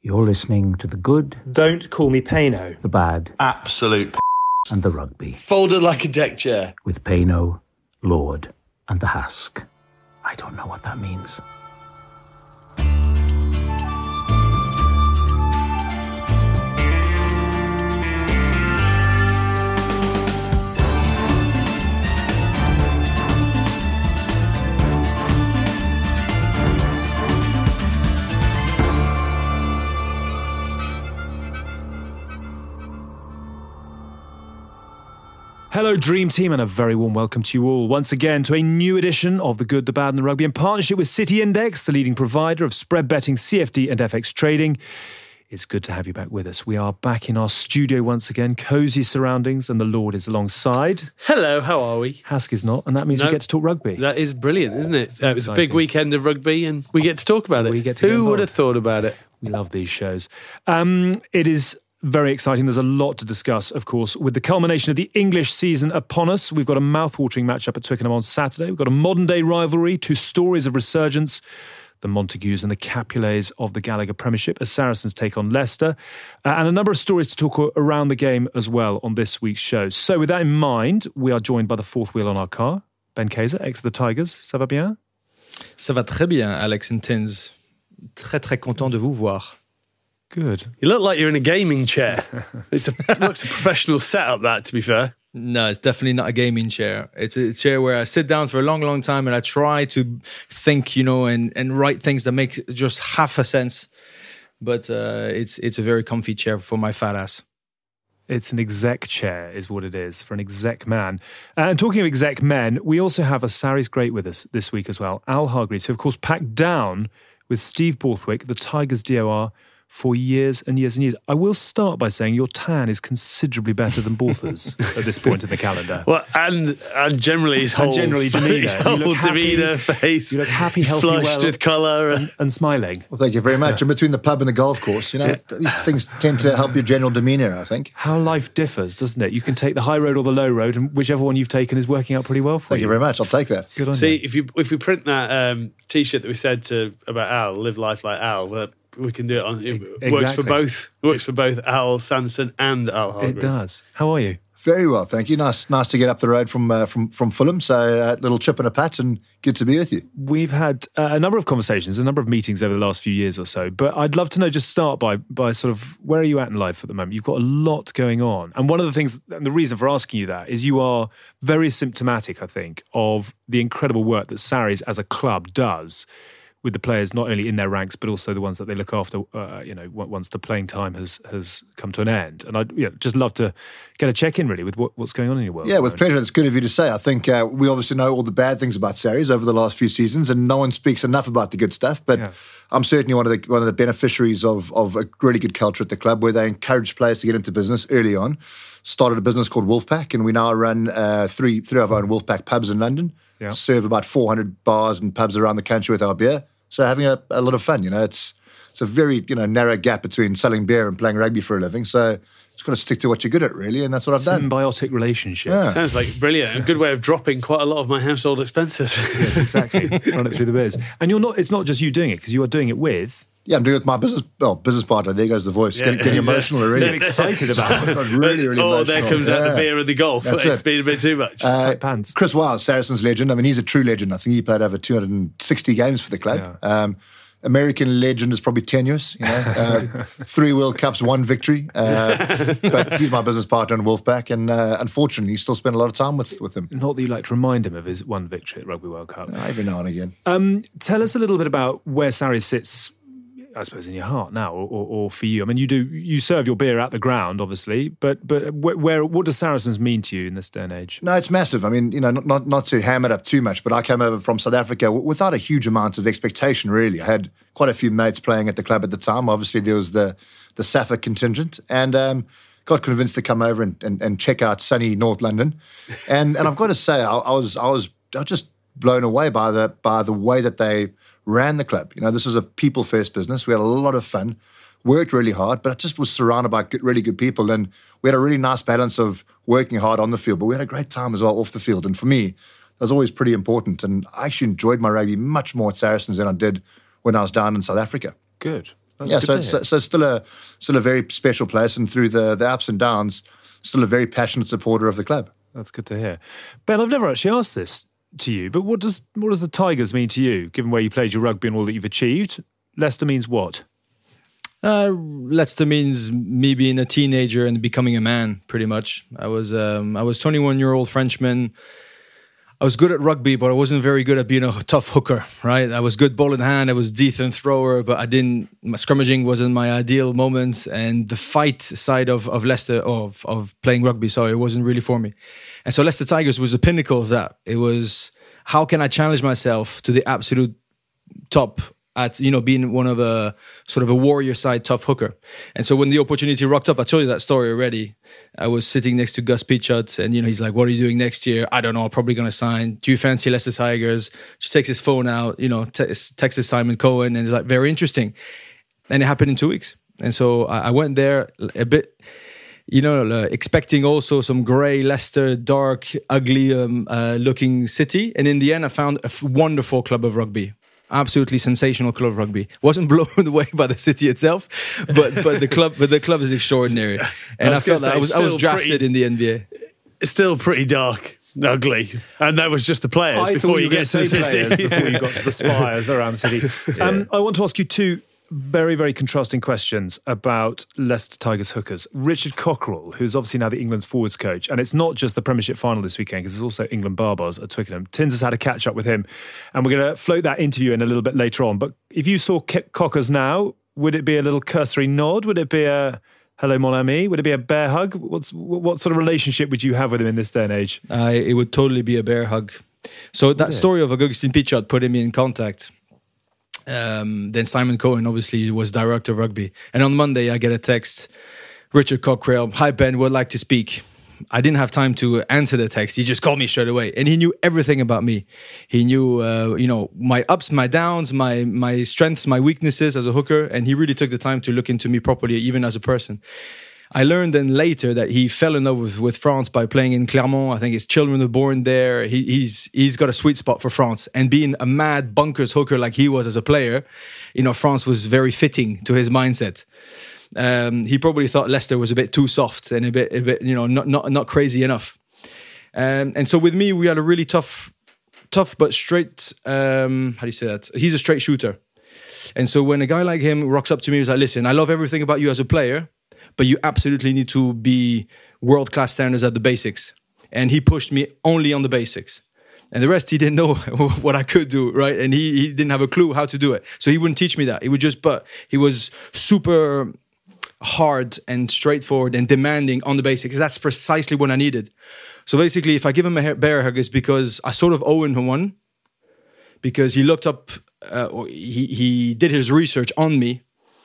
You're listening to the good, Don't call me Payno, the bad, Absolute and the rugby. folded like a deck chair. With Payno, Lord, and the Hask. I don't know what that means. Hello, Dream Team, and a very warm welcome to you all once again to a new edition of The Good, the Bad and the Rugby in partnership with City Index, the leading provider of spread betting, CFD and FX trading. It's good to have you back with us. We are back in our studio once again, cosy surroundings, and the Lord is alongside. Hello, how are we? Hask is not, and that means we get to talk rugby. That is brilliant, isn't it? It was a big weekend of rugby and we get to talk about it. We get to get Who would involved. have thought about it? We love these shows. It is very exciting. There's a lot to discuss, of course, with the culmination of the English season upon us. We've got a mouth-watering matchup at Twickenham on Saturday. We've got a modern-day rivalry, two stories of resurgence, the Montagues and the Capulets of the Gallagher Premiership as Saracens take on Leicester, and a number of stories to talk around the game as well on this week's show. So with that in mind, we are joined by the fourth wheel on our car, Ben Kayser, ex of the Tigers. Ça va bien? Ça va très bien, Alex and Tins. Très, très content de vous voir. Good. You look like you're in a gaming chair. Looks a professional setup, that, to be fair. No, it's definitely not a gaming chair. It's a chair where I sit down for a long, long time and I try to think, and write things that make just half a sense. But it's a very comfy chair for my fat ass. It's an exec chair is what it is for an exec man. And talking of exec men, we also have a Sarries great with us this week as well, Al Hargreaves, who of course packed down with Steve Borthwick, the Tigers DOR, for years and years and years. I will start by saying your tan is considerably better than Bortha's at this point in the calendar. Well, and generally his whole, generally demeanour. his whole You look happy, demeanour, face, you look happy, healthy, flushed well, with colour. and smiling. Well, thank you very much. And between the pub and the golf course, these things tend to help your general demeanour, I think. How life differs, doesn't it? You can take the high road or the low road, and whichever one you've taken is working out pretty well for you. Thank you very much. I'll take that. Good on See, you. if we print that T-shirt that we said about Al, live life like Al, well, we can do it on. It works for Exactly. both. It works for both Al Sanderson and Al Hargreaves. It does. How are you? Very well, thank you. Nice to get up the road from Fulham. So a little chip and a pat, and good to be with you. We've had a number of conversations, a number of meetings over the last few years or so, but I'd love to know, just start by sort of, where are you at in life at the moment? You've got a lot going on. And one of the things, and the reason for asking you that, is you are very symptomatic, I think, of the incredible work that Sarries as a club does with the players, not only in their ranks, but also the ones that they look after, once the playing time has come to an end. And I'd just love to get a check-in, really, with what's going on in your world. Yeah, with pleasure. It's good of you to say. I think we obviously know all the bad things about Sarries over the last few seasons, and no one speaks enough about the good stuff. But I'm certainly one of the beneficiaries of a really good culture at the club, where they encourage players to get into business early on. Started a business called Wolfpack, and we now run three of our own Wolfpack pubs in London. Yeah. Serve about 400 bars and pubs around the country with our beer. So having a lot of fun, it's a very narrow gap between selling beer and playing rugby for a living. So just got to stick to what you're good at, really, and that's what I've done. Symbiotic relationship. Yeah. Sounds like brilliant. A good way of dropping quite a lot of my household expenses. Yes, exactly. Run it through the biz. And it's not just you doing it, because you are doing it with... Yeah, I'm doing it with my business partner. There goes the voice. Getting emotional already. Getting excited about it. really emotional. There comes out the beer and the golf. That's It's it. been a bit too much. Tight pants. Chris Wiles, Saracens legend. I mean, he's a true legend. I think he played over 260 games for the club. Yeah. American legend is probably tenuous. 3 World Cups, 1 victory. But he's my business partner in Wolfpack, and unfortunately, you still spend a lot of time with him. Not that you like to remind him of his one victory at Rugby World Cup. Every now and again. Tell us a little bit about where Sarries sits, I suppose, in your heart now, or for you. I mean, you serve your beer at the ground, obviously, but what does Saracens mean to you in this day and age? No, it's massive. I mean, not to ham it up too much, but I came over from South Africa without a huge amount of expectation, really. I had quite a few mates playing at the club at the time. Obviously, there was the SAFA contingent, and got convinced to come over and check out sunny North London. And I've got to say, I was just blown away by the way that they ran the club. This is a people-first business. We had a lot of fun, worked really hard, but I just was surrounded by really good people, and we had a really nice balance of working hard on the field, but we had a great time as well off the field. And for me, that was always pretty important, and I actually enjoyed my rugby much more at Saracens than I did when I was down in South Africa. Good. So still a very special place, and through the ups and downs, still a very passionate supporter of the club. That's good to hear. Ben, I've never actually asked this to you, but what does the Tigers mean to you, given where you played your rugby and all that you've achieved? Leicester means what? Leicester means me being a teenager and becoming a man, pretty much. I was 21-year-old Frenchman. I was good at rugby, but I wasn't very good at being a tough hooker, right? I was good ball in hand, I was decent thrower, but my scrimmaging wasn't my ideal moment. And the fight side of Leicester, of playing rugby, it wasn't really for me. And so Leicester Tigers was the pinnacle of that. It was, how can I challenge myself to the absolute top at, being one of a sort of a warrior side tough hooker. And so when the opportunity rocked up, I told you that story already. I was sitting next to Gus Pichot, and he's like, "What are you doing next year?" I don't know. I'm probably going to sign. Do you fancy Leicester Tigers? Just takes his phone out, texts Simon Cohen, and it's like, very interesting. And it happened in 2 weeks. And so I went there a bit, expecting also some grey Leicester, dark, ugly looking city. And in the end, I found a wonderful club of rugby. Absolutely sensational club of rugby. Wasn't blown away by the city itself, but the club is extraordinary. And I felt that I was drafted in the NBA. It's still pretty dark, ugly, and that was just the players before you get to the city. Before you got to the spires around the city. I want to ask you two very, very contrasting questions about Leicester Tigers hookers. Richard Cockerell, who's obviously now the England's forwards coach, and it's not just the Premiership final this weekend, because there's also England Barbars at Twickenham. Tins has had a catch up with him, and we're going to float that interview in a little bit later on. But if you saw Cockers now, would it be a little cursory nod? Would it be a hello, mon ami? Would it be a bear hug? What sort of relationship would you have with him in this day and age? It would totally be a bear hug. So that story of Augustin Pichot putting me in contact. Then Simon Cohen obviously was director of rugby, and on Monday I get a text, Richard Cockerell, "Hi Ben, would like to speak." I didn't have time to answer the text. He just called me straight away, and he knew everything about me. He knew my ups, my downs, my strengths, my weaknesses as a hooker, and he really took the time to look into me properly, even as a person. I learned then later that he fell in love with France by playing in Clermont. I think his children were born there. He's got a sweet spot for France. And being a mad bunkers hooker like he was as a player, France was very fitting to his mindset. He probably thought Leicester was a bit too soft and a bit not crazy enough. And so with me, we had a really tough but straight. How do you say that? He's a straight shooter. And so when a guy like him rocks up to me, he's like, "Listen, I love everything about you as a player, but you absolutely need to be world-class standards at the basics." And he pushed me only on the basics. And the rest, he didn't know what I could do, right? And he didn't have a clue how to do it. So he wouldn't teach me that. But he was super hard and straightforward and demanding on the basics. That's precisely what I needed. So basically, if I give him a bear hug, it's because I sort of owe him one. Because he looked up, he did his research on me.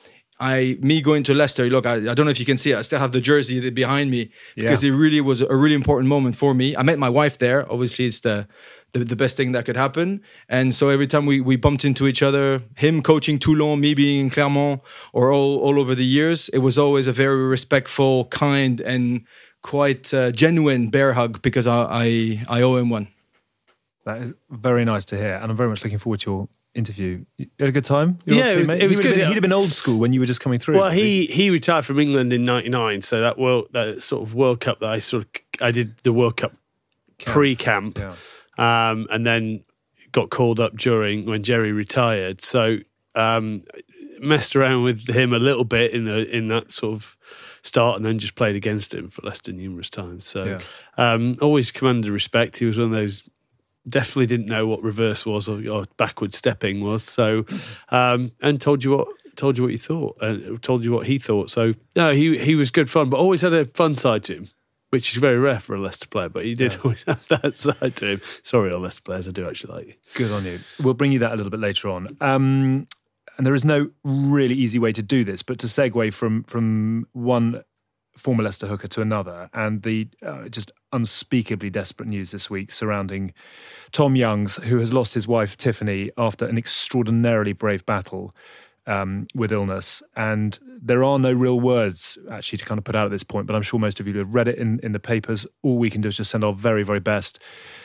Me going to Leicester, look, I don't know if you can see it, I still have the jersey behind me, because it really was a really important moment for me. I met my wife there. Obviously, it's the best thing that could happen. And so every time we bumped into each other, him coaching Toulon, me being in Clermont, or all over the years, it was always a very respectful, kind, and quite genuine bear hug, because I owe him one. That is very nice to hear, and I'm very much looking forward to your interview. You had a good time? Yeah, it was good. He'd have been old school when you were just coming through. Well, he retired from England in '99, so that sort of World Cup that I did the World Cup pre-camp, and then got called up when Jerry retired. So messed around with him a little bit in that sort of start, and then just played against him for Leicester numerous times. So always commanded respect. He was one of those. Definitely didn't know what reverse was or backward stepping was. So, and told you what you thought, and told you what he thought. So, no, he was good fun, but always had a fun side to him, which is very rare for a Leicester player. But he did always have that side to him. Sorry, all Leicester players, I do actually like you. Good on you. We'll bring you that a little bit later on. And there is no really easy way to do this, but to segue from one former Leicester hooker to another, and the just unspeakably desperate news this week surrounding Tom Youngs, who has lost his wife Tiffany after an extraordinarily brave battle with illness. And there are no real words actually to kind of put out at this point, but I'm sure most of you have read it in the papers. All we can do is just send our very, very best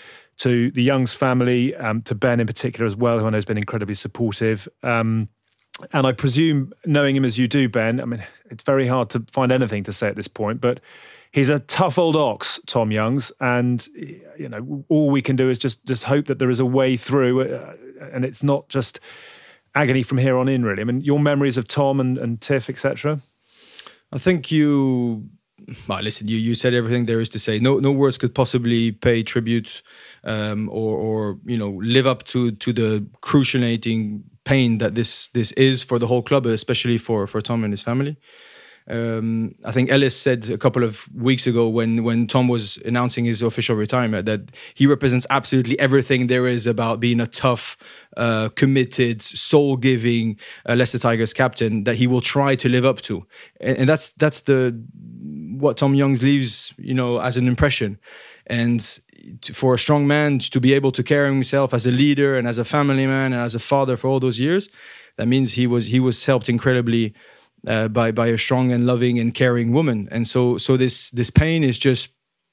to the Youngs family, to Ben in particular as well, who I know has been incredibly supportive. And I presume, knowing him as you do, Ben, I mean, it's very hard to find anything to say at this point, but he's a tough old ox, Tom Youngs, and all we can do is just hope that there is a way through, and it's not just agony from here on in, really. I mean, your memories of Tom and Tiff, etc. I think you said everything there is to say. No words could possibly pay tribute or live up to the cruciating pain that this is for the whole club, especially for Tom and his family. I think Ellis said a couple of weeks ago when Tom was announcing his official retirement that he represents absolutely everything there is about being a tough, committed, soul-giving Leicester Tigers captain that he will try to live up to, and that's what Tom Youngs leaves as an impression. And for a strong man to be able to carry himself as a leader and as a family man and as a father for all those years, that means he was helped incredibly by a strong and loving and caring woman. And so this pain is just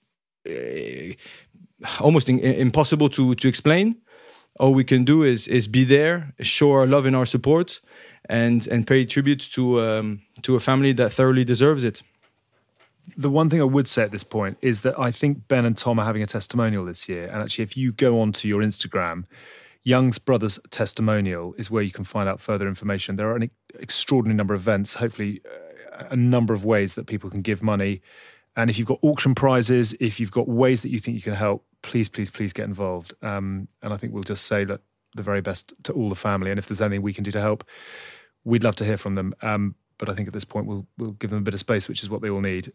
almost impossible to explain. All we can do is be there, show our love and our support, and pay tribute to a family that thoroughly deserves it. The one thing I would say at this point is that I think Ben and Tom are having a testimonial this year. And actually, if you go onto your Instagram, Youngs Brothers Testimonial is where you can find out further information. There are an extraordinary number of events, hopefully a number of ways that people can give money. And if you've got auction prizes, if you've got ways that you think you can help, please get involved. And I think we'll just say that the very best to all the family. And if there's anything we can do to help, we'd love to hear from them. But I think at this point, we'll give them a bit of space, which is what they all need.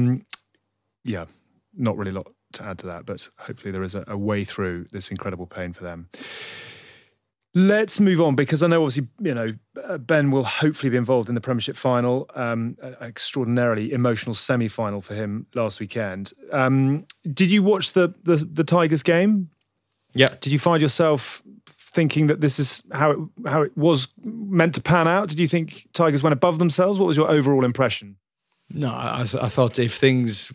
Not really a lot to add to that, but hopefully there is a way through this incredible pain for them. Let's move on, because I know obviously, Ben will hopefully be involved in the Premiership final, an extraordinarily emotional semi-final for him last weekend. Did you watch the Tigers game? Yeah. Did you find yourself thinking that this is how it was meant to pan out? Did you think Tigers went above themselves? What was your overall impression? No, I thought if things...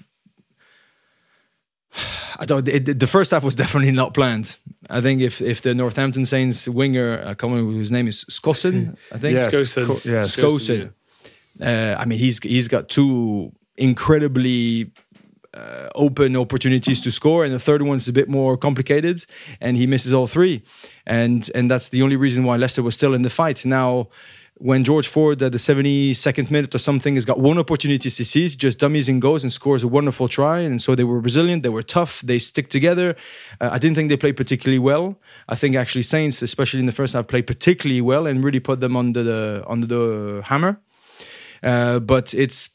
the first half was definitely not planned. I think if the Northampton Saints winger, I can't remember his name is, Skossen, I think. Yes. Skossen. I mean, he's got two incredibly open opportunities to score, and the third one's a bit more complicated, and he misses all three. And that's the only reason why Leicester was still in the fight. Now, when George Ford at the 72nd minute or something has got one opportunity to seize, just dummies and goes and scores a wonderful try. And so they were resilient, they were tough, they stick together. I didn't think they played particularly well. I think actually Saints, especially in the first half, played particularly well and really put them under the hammer. But it's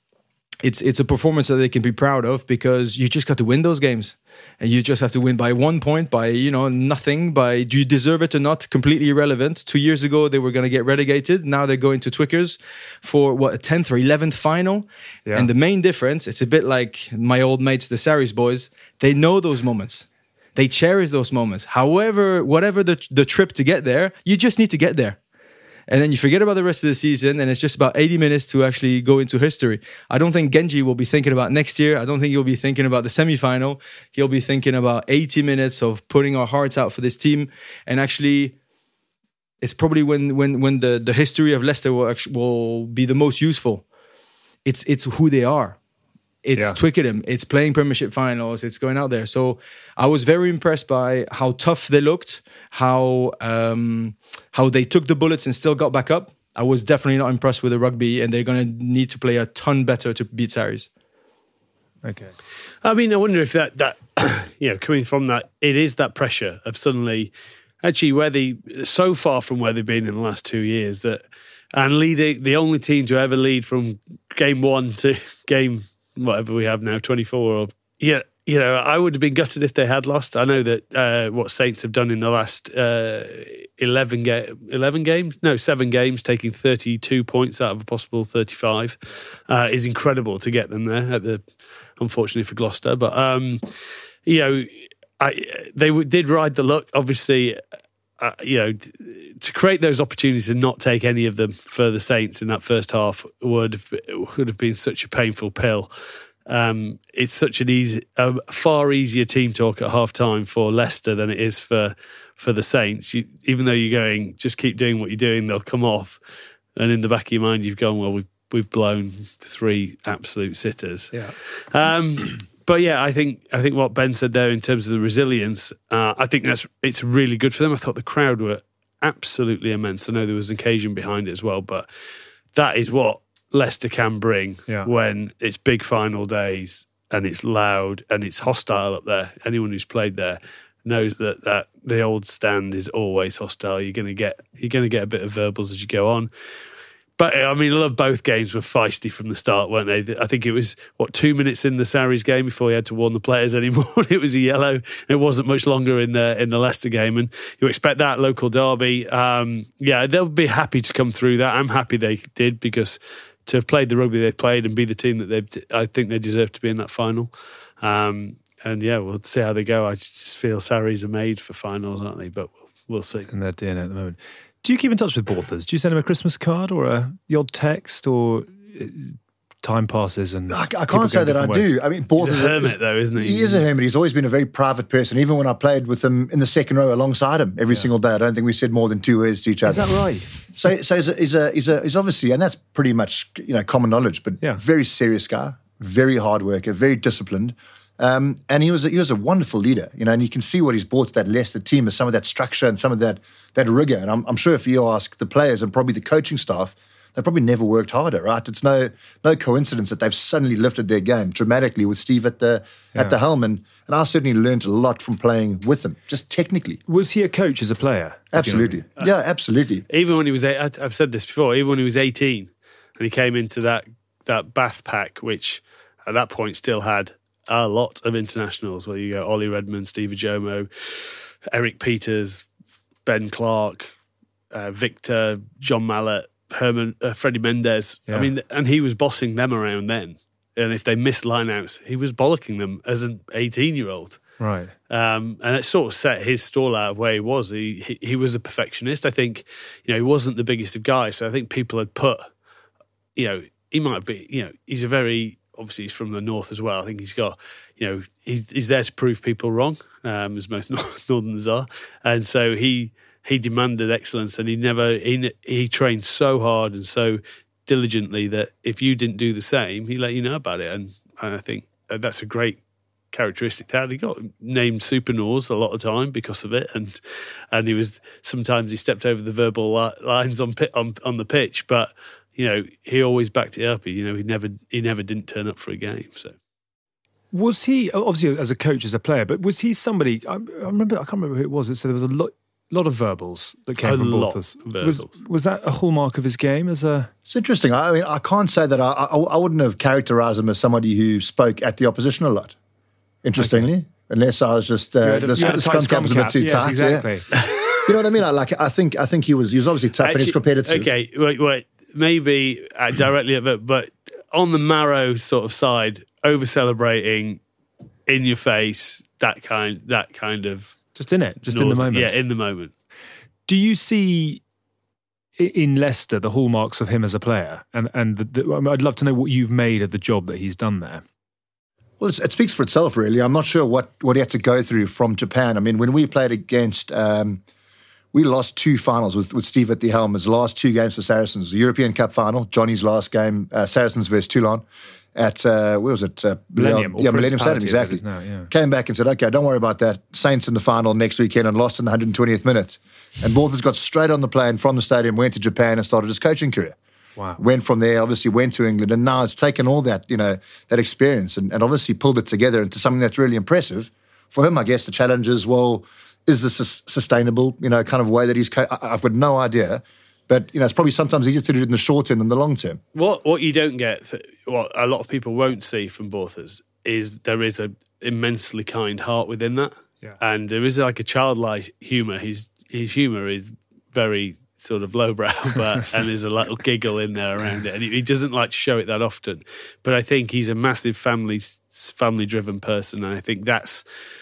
a performance that they can be proud of, because you just got to win those games, and you just have to win by 1 point, by nothing, by do you deserve it or not, completely irrelevant. 2 years ago they were going to get relegated. Now they're going to Twickers for a 10th or 11th final. Yeah. And the main difference, it's a bit like my old mates, the Sarries boys. They know those moments. They cherish those moments. However, whatever the trip to get there, you just need to get there. And then you forget about the rest of the season, and it's just about 80 minutes to actually go into history. I don't think Genji will be thinking about next year. I don't think he'll be thinking about the semi-final. He'll be thinking about 80 minutes of putting our hearts out for this team. And actually, it's probably when the history of Leicester will be the most useful. It's who they are. It's Twickenham. It's playing Premiership finals. It's going out there. So I was very impressed by how tough they looked, how they took the bullets and still got back up. I was definitely not impressed with the rugby, and they're going to need to play a ton better to beat Sarries. Okay. I mean, I wonder if that coming from that, it is that pressure of suddenly, actually, so far from where they've been in the last 2 years, and leading the only team to ever lead from game 1 to game whatever we have now, 24. I would have been gutted if they had lost. I know that what Saints have done in the last 7 games, taking 32 points out of a possible 35, is incredible to get them there. Unfortunately for Gloucester, but they did ride the luck. Obviously, to create those opportunities and not take any of them for the Saints in that first half would have been such a painful pill. it's such a far easier team talk at half time for Leicester than it is for the Saints. Even though you're going, just keep doing what you're doing, they'll come off. And in the back of your mind, you've gone, well, we've blown 3 absolute sitters. Yeah. But yeah, I think what Ben said there in terms of the resilience, I think it's really good for them. I thought the crowd were absolutely immense. I know there was an occasion behind it as well, but that is what Leicester can bring when it's big final days and it's loud and it's hostile up there. Anyone who's played there knows that the old stand is always hostile. You're going to get a bit of verbals as you go on. But I mean, I love both games were feisty from the start, weren't they? I think it was 2 minutes in the Sarries game before he had to warn the players anymore. It was a yellow. It wasn't much longer in the Leicester game, and you expect that local derby. They'll be happy to come through that. I'm happy they did, because to have played the rugby they've played and be the team that I think they deserve to be in that final. And yeah, we'll see how they go. I just feel Sarries are made for finals, aren't they? But we'll see. It's in their DNA at the moment. Do you keep in touch with Borthers? Do you send him a Christmas card or the odd text, or time passes and I can't say that I do. I mean, Borthers is a hermit, though, isn't he? He is a hermit. He's always been a very private person. Even when I played with him in the second row alongside him every single day, I don't think we said more than 2 words to each other. Is that right? So he's obviously, and that's pretty much common knowledge, but very serious guy, very hard worker, very disciplined. And he was a wonderful leader, and you can see what he's brought to that Leicester team is some of that structure and some of that rigor. And I'm sure if you ask the players and probably the coaching staff, they probably never worked harder, right? It's no coincidence that they've suddenly lifted their game dramatically with Steve at the helm. And I certainly learned a lot from playing with him, just technically. Was he a coach as a player? Absolutely. Yeah, absolutely. Even when he was, I've said this before, even when he was 18 and he came into that Bath pack, which at that point still had a lot of internationals, where you go Ollie Redmond, Steve Ajomo, Eric Peters, Ben Clark, Victor, John Mallett, Herman, Freddie Mendes. I mean, and he was bossing them around then. And if they missed lineouts, he was bollocking them as an 18-year-old. Right. And it sort of set his stall out of where he was. He was a perfectionist. I think, he wasn't the biggest of guys. So I think people had put, he might be, he's a very, obviously he's from the north as well. I think he's got, he's there to prove people wrong, as most Northerners are. And so he demanded excellence, and he trained so hard and so diligently that if you didn't do the same, he let you know about it. And I think that's a great characteristic that he got named Super Nors a lot of time because of it. And he was, sometimes he stepped over the verbal lines on the pitch, but he always backed it up. He never didn't turn up for a game. So was he, obviously as a coach, as a player, but was he somebody? I can't remember who it was that said there was a lot of verbals that came from Borthers. Was that a hallmark of his game as a? It's interesting. I mean, I can't say that I wouldn't have characterised him as somebody who spoke at the opposition a lot. Interestingly, unless I was just the scrum cap was a bit too tight. Exactly. You know what I mean? I think he was obviously tough and he's competitive. Okay, wait. Maybe directly at it, but on the Marrow sort of side, over celebrating, in your face, that kind of. Just in it, in the moment. Yeah, in the moment. Do you see in Leicester the hallmarks of him as a player? And I'd love to know what you've made of the job that he's done there. Well, it speaks for itself, really. I'm not sure what he had to go through from Japan. I mean, when we played against, we lost 2 finals with Steve at the helm. His last 2 games for Saracens, the European Cup final, Johnny's last game, Saracens versus Toulon. At where was it? Millennium. Millennium Stadium, exactly. Now, Came back and said, "Okay, don't worry about that. Saints in the final next weekend," and lost in the 120th minute. And Borthers got straight on the plane from the stadium, went to Japan, and started his coaching career. Wow. Went from there, obviously went to England, and now it's taken all that that experience and obviously pulled it together into something that's really impressive. For him, I guess the challenge is, well, is this a sustainable, kind of way that he's? I've got no idea. But, it's probably sometimes easier to do it in the short term than the long term. What you don't get, what a lot of people won't see from Borthers, is there is an immensely kind heart within that. Yeah. And there is like a childlike humour. His humour is very sort of lowbrow, and there's a little giggle in there around it. And he doesn't like to show it that often. But I think he's a massive family-driven person. And I think that's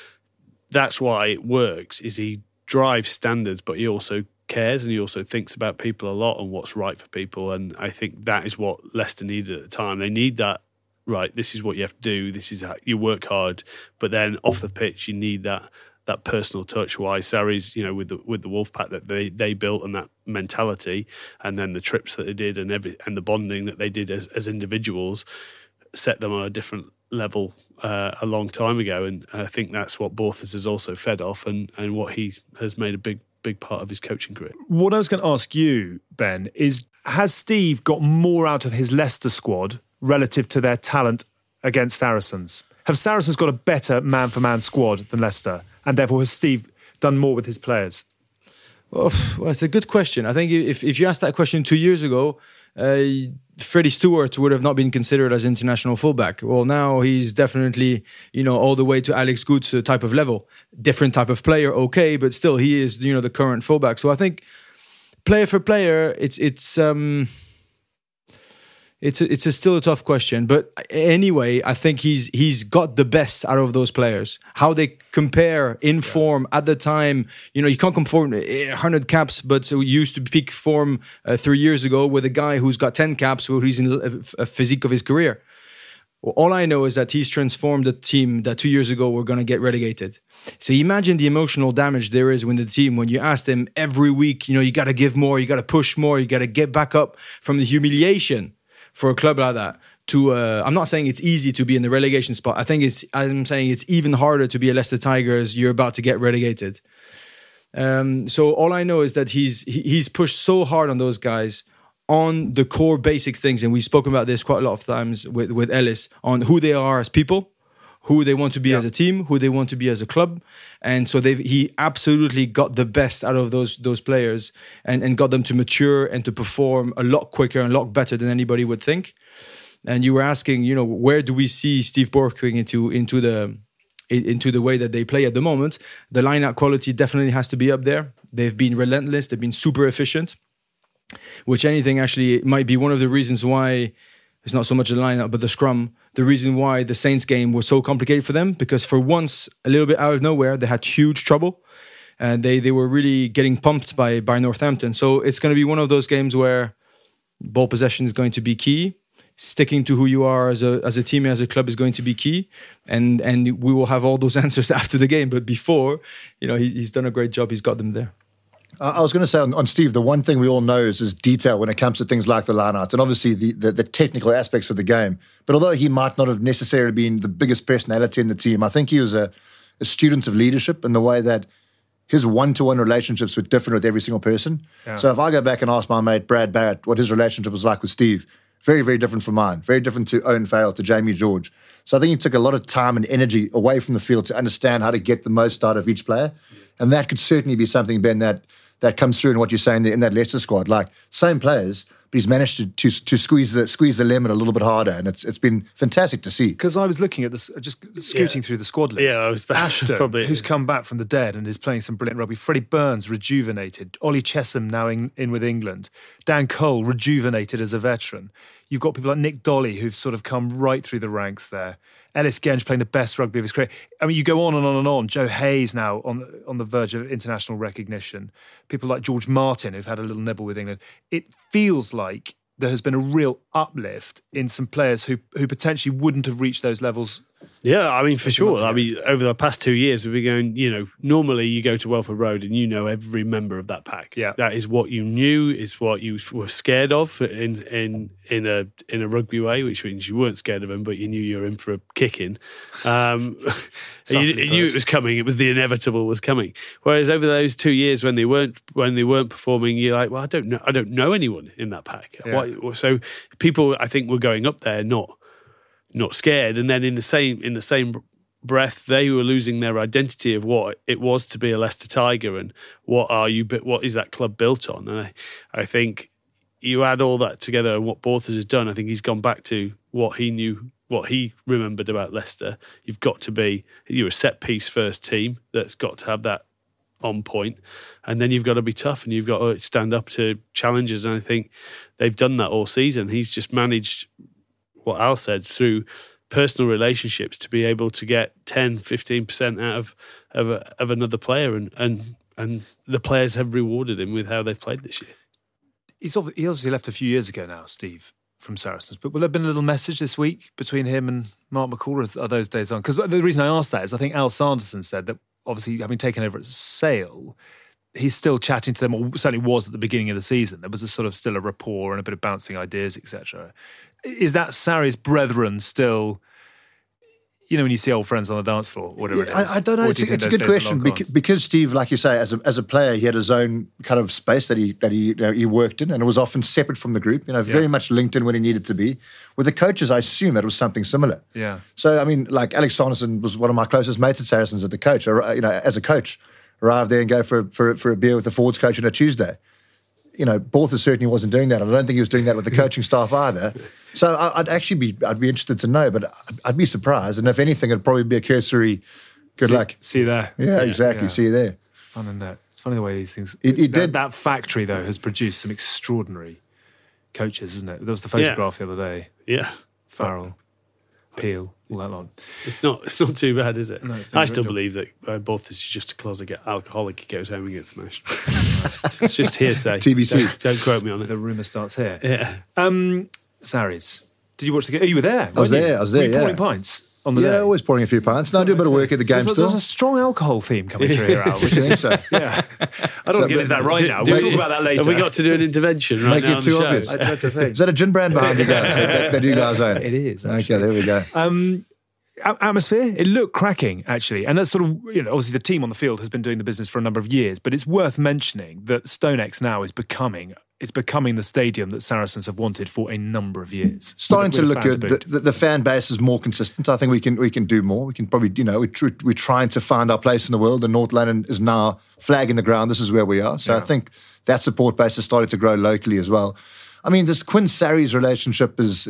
why it works, is he drives standards, but he also cares, and he also thinks about people a lot and what's right for people. And I think that is what Leicester needed at the time. They need that right, this is what you have to do. This is how you work hard. But then off the pitch, you need that personal touch. Why Sarri's, with the Wolfpack that they built and that mentality, and then the trips that they did and the bonding that they did as individuals set them on a different level a long time ago. And I think that's what Borthos has also fed off and what he has made a big part of his coaching career. What I was going to ask you, Ben, is has Steve got more out of his Leicester squad relative to their talent against Saracens? Have Saracens got a better man-for-man squad than Leicester? And therefore, has Steve done more with his players? Well, it's a good question. I think if you asked that question 2 years ago, Freddie Stewart would have not been considered as international fullback. Well, now he's definitely, all the way to Alex Goots type of level. Different type of player, okay, but still he is, the current fullback. So I think player for player, it's still a tough question, but anyway, I think he's got the best out of those players. How they compare in form at the time, you can't compare 100 caps, but so used to peak form 3 years ago with a guy who's got 10 caps, who's in a physique of his career. Well, all I know is that he's transformed a team that 2 years ago were going to get relegated. So imagine the emotional damage there is when you ask them every week, you got to give more, you got to push more, you got to get back up from the humiliation. For a club like that, I'm not saying it's easy to be in the relegation spot. I'm saying it's even harder to be a Leicester Tigers. You're about to get relegated. So all I know is that he's pushed so hard on those guys on the core basic things, and we've spoken about this quite a lot of times with Ellis on who they are as people, who they want to be as a team, who they want to be as a club, and so he absolutely got the best out of those players and got them to mature and to perform a lot quicker and a lot better than anybody would think. And you were asking, where do we see Steve Borthwick into the way that they play at the moment? The line-out quality definitely has to be up there. They've been relentless. They've been super efficient, which anything actually might be one of the reasons why. It's not so much the lineup, but the scrum. The reason why the Saints game was so complicated for them, because for once, a little bit out of nowhere, they had huge trouble. And they were really getting pumped by Northampton. So it's going to be one of those games where ball possession is going to be key. Sticking to who you are as a team, as a club is going to be key. And we will have all those answers after the game. But before, he's done a great job. He's got them there. I was going to say on Steve, the one thing we all know is detail when it comes to things like the lineouts and obviously the technical aspects of the game. But although he might not have necessarily been the biggest personality in the team, I think he was a student of leadership in the way that his one-to-one relationships were different with every single person. Yeah. So if I go back and ask my mate Brad Barrett what his relationship was like with Steve, very, very different from mine. Very different to Owen Farrell, to Jamie George. So I think he took a lot of time and energy away from the field to understand how to get the most out of each player. And that could certainly be something, Ben, that comes through in what you're saying there in that Leicester squad. Like, same players, but he's managed to squeeze the lemon a little bit harder, and it's been fantastic to see. Because I was looking at this, just scooting through the squad list. Yeah, I was Ashton, probably who's come back from the dead and is playing some brilliant rugby. Freddie Burns, rejuvenated. Ollie Chesham now in with England. Dan Cole, rejuvenated as a veteran. You've got people like Nick Dolly, who've sort of come right through the ranks there. Ellis Genge playing the best rugby of his career. I mean, you go on and on and on. Joe Hayes now on the verge of international recognition. People like George Martin, who've had a little nibble with England. It feels like there has been a real uplift in some players who potentially wouldn't have reached those levels. Yeah, I mean, for sure. I mean, over the past 2 years, we've been going, normally you go to Welford Road and you know every member of that pack. Yeah. That is what you knew, is what you were scared of in a rugby way, which means you weren't scared of them, but you knew you were in for a kicking. You knew it was coming. It was the inevitable was coming. Whereas over those 2 years when they weren't performing, you're like, well, I don't know anyone in that pack. Yeah. So people, I think, were going up there not scared, and then in the same breath, they were losing their identity of what it was to be a Leicester Tiger and what is that club built on. And I think you add all that together and what Borthos has done, I think he's gone back to what he knew, what he remembered about Leicester. You're a set piece first team that's got to have that on point, and then you've got to be tough and you've got to stand up to challenges, and I think they've done that all season. He's just managed, what Al said, through personal relationships to be able to get 10-15% out of another player, and the players have rewarded him with how they've played this year. He obviously left a few years ago now, Steve. from Saracens. But will there have been a little message this week between him and Mark McCall? Or are those days on? Because the reason I asked that is I think Al Sanderson said that obviously having taken over at Sale, he's still chatting to them, or certainly was at the beginning of the season. There was a sort of still a rapport and a bit of bouncing ideas, etc. Is that Sarri's brethren still, when you see old friends on the dance floor, whatever it is? I don't know. It's a good question because Steve, like you say, as a player, he had his own kind of space that he worked in, and it was often separate from the group. Very much linked in when he needed to be. With the coaches, I assume it was something similar. Yeah. So I mean, like Alex Sanderson was one of my closest mates at Saracens as a coach, arrive there and go for a beer with the forwards coach on a Tuesday. Borthos certainly wasn't doing that. I don't think he was doing that with the coaching staff either. So I'd be interested to know, but I'd be surprised. And if anything, it'd probably be a cursory good luck. See you there. Yeah, exactly. Yeah. See you there. Fun and that. It's funny the way these things. That factory though has produced some extraordinary coaches, isn't it? There was the photograph the other day. Yeah, Farrell, Peel, all that lot. It's not too bad, is it? No, I still believe that Borthos is just a closet alcoholic. He goes home and gets smashed. It's just hearsay. TBC. Don't quote me on it. The rumour starts here. Yeah. Sarries. Did you watch the game? Oh, you were there. I was there. Were you pouring pints on the day? Yeah, always pouring a few pints. No, I do a bit of work at the game still. There's a strong alcohol theme coming through here, Al. Which is, so. Yeah. I don't want to get into that right now. We'll talk about that later. Have we got to do an intervention right now? Make it too obvious. I tried to think. Is that a gin brand behind you guys that you guys own? It is, actually. Okay, there we go. Atmosphere, it looked cracking, actually. And that's sort of, obviously the team on the field has been doing the business for a number of years, but it's worth mentioning that StoneX now is becoming the stadium that Saracens have wanted for a number of years. Starting to look good. The fan base is more consistent. I think we can do more. We can probably, we're trying to find our place in the world, and North London is now flag in the ground. This is where we are. So I think that support base has started to grow locally as well. I mean, this Quinn Sarries relationship is,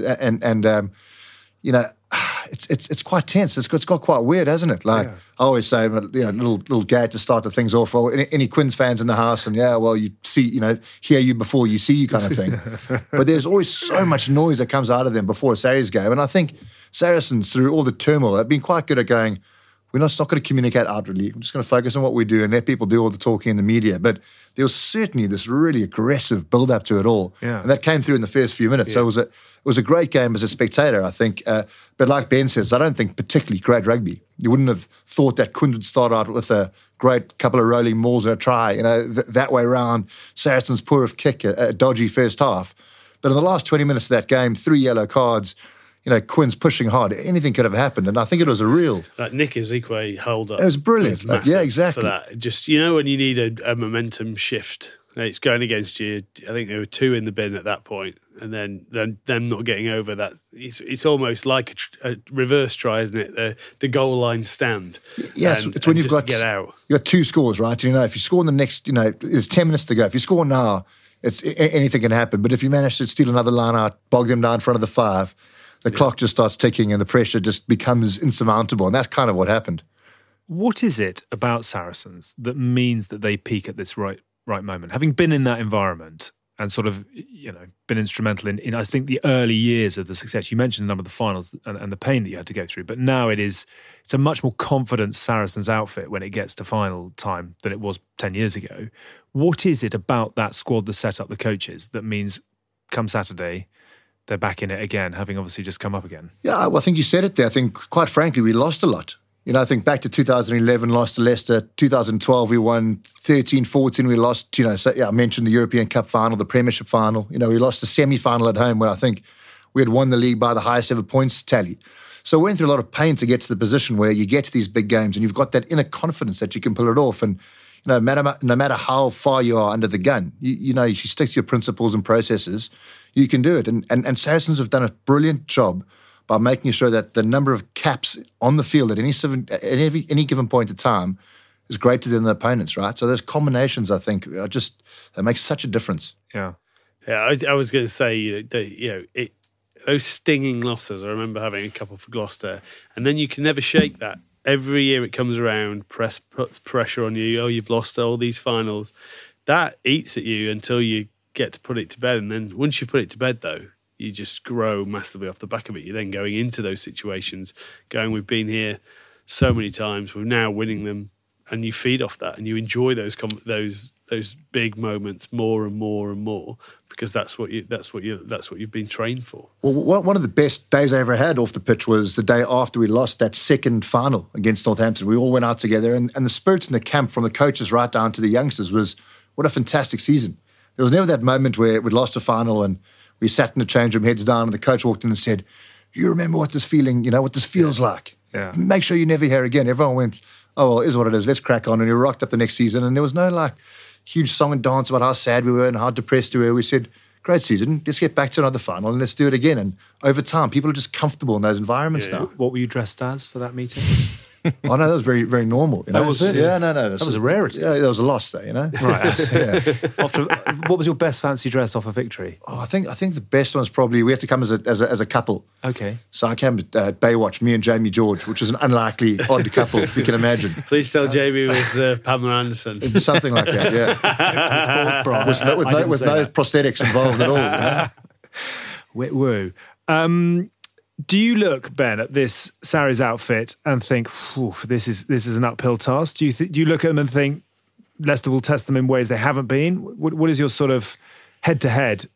it's quite tense. It's got quite weird, hasn't it? Like I always say, little gag to start the things off. Well, any Quins fans in the house, and you see, hear you before you see you kind of thing. But there's always so much noise that comes out of them before a Sarries game, and I think Saracens, through all the turmoil, have been quite good at going, we're not going to communicate outwardly. We're just going to focus on what we do and let people do all the talking in the media. But there was certainly this really aggressive build-up to it all. Yeah. And that came through in the first few minutes. Yeah. So it was a great game as a spectator, I think. But like Ben says, I don't think particularly great rugby. You wouldn't have thought that Quinn would start out with a great couple of rolling mauls and a try. That way around, Saracens poor of kick, a dodgy first half. But in the last 20 minutes of that game, 3 yellow cards, Quinn's pushing hard. Anything could have happened, and I think it was a real. That Nick Ezekwe hold up. It was brilliant. Yeah, exactly. For that, just when you need a momentum shift, it's going against you. I think there were 2 in the bin at that point, and then them not getting over that. It's almost like a reverse try, isn't it? The goal line stand. Yes, it's when you've got get out. You got 2 scores, right? If you score in the next, there's 10 minutes to go. If you score now, anything can happen. But if you manage to steal another line out, bog them down in front of the 5. The clock just starts ticking and the pressure just becomes insurmountable. And that's kind of what happened. What is it about Saracens that means that they peak at this right moment? Having been in that environment and sort of, been instrumental in I think, the early years of the success. You mentioned a number of the finals and the pain that you had to go through. But now it's a much more confident Saracens outfit when it gets to final time than it was 10 years ago. What is it about that squad, the setup, the coaches, that means come Saturday they're back in it again, having obviously just come up again? Yeah, well, I think you said it there. I think, quite frankly, we lost a lot. I think back to 2011, lost to Leicester. 2012, we won. 13, 14, we lost. I mentioned the European Cup final, the Premiership final. We lost the semi-final at home where I think we had won the league by the highest ever points tally. So we went through a lot of pain to get to the position where you get to these big games and you've got that inner confidence that you can pull it off. And no matter how far you are under the gun, you stick to your principles and processes, you can do it. And Saracens have done a brilliant job by making sure that the number of caps on the field at any given point in time is greater than the opponents, right? So those combinations, I think, they make such a difference. Yeah. Yeah, I was going to say that, those stinging losses. I remember having a couple for Gloucester, and then you can never shake that. Every year it comes around, puts pressure on you. Oh, you've lost all these finals. That eats at you until you get to put it to bed. And then once you put it to bed, though, you just grow massively off the back of it. You're then going into those situations, we've been here so many times, we're now winning them, and you feed off that and you enjoy those those big moments more and more and more, because that's what you've been trained for. Well, one of the best days I ever had off the pitch was the day after we lost that second final against Northampton. We all went out together, and the spirits in the camp, from the coaches right down to the youngsters, was what a fantastic season. There was never that moment where we'd lost a final and we sat in the change room, heads down, and the coach walked in and said, "You remember what this feels like? Yeah. Make sure you never hear again." Everyone went, "Oh, well, it is what it is. Let's crack on." And we rocked up the next season, and there was no huge song and dance about how sad we were and how depressed we were. We said, "Great season. Let's get back to another final and let's do it again." And over time, people are just comfortable in those environments now. What were you dressed as for that meeting? Oh, no, that was very, very normal. That was it? Yeah, no. That was a rarity. Yeah, that was a loss, though, Right. Yeah. What was your best fancy dress off a victory? Oh, I think the best one was probably, we had to come as a couple. Okay. So I came at Baywatch, me and Jamie George, which is an unlikely odd couple, you can imagine. Please tell Jamie it was Pamela Anderson. Something like that, yeah. with no prosthetics involved at all. Woo. Do you look, Ben, at this Sarries outfit and think, this is an uphill task? Do you look at them and think, Leicester will test them in ways they haven't been? What is your sort of head-to-head?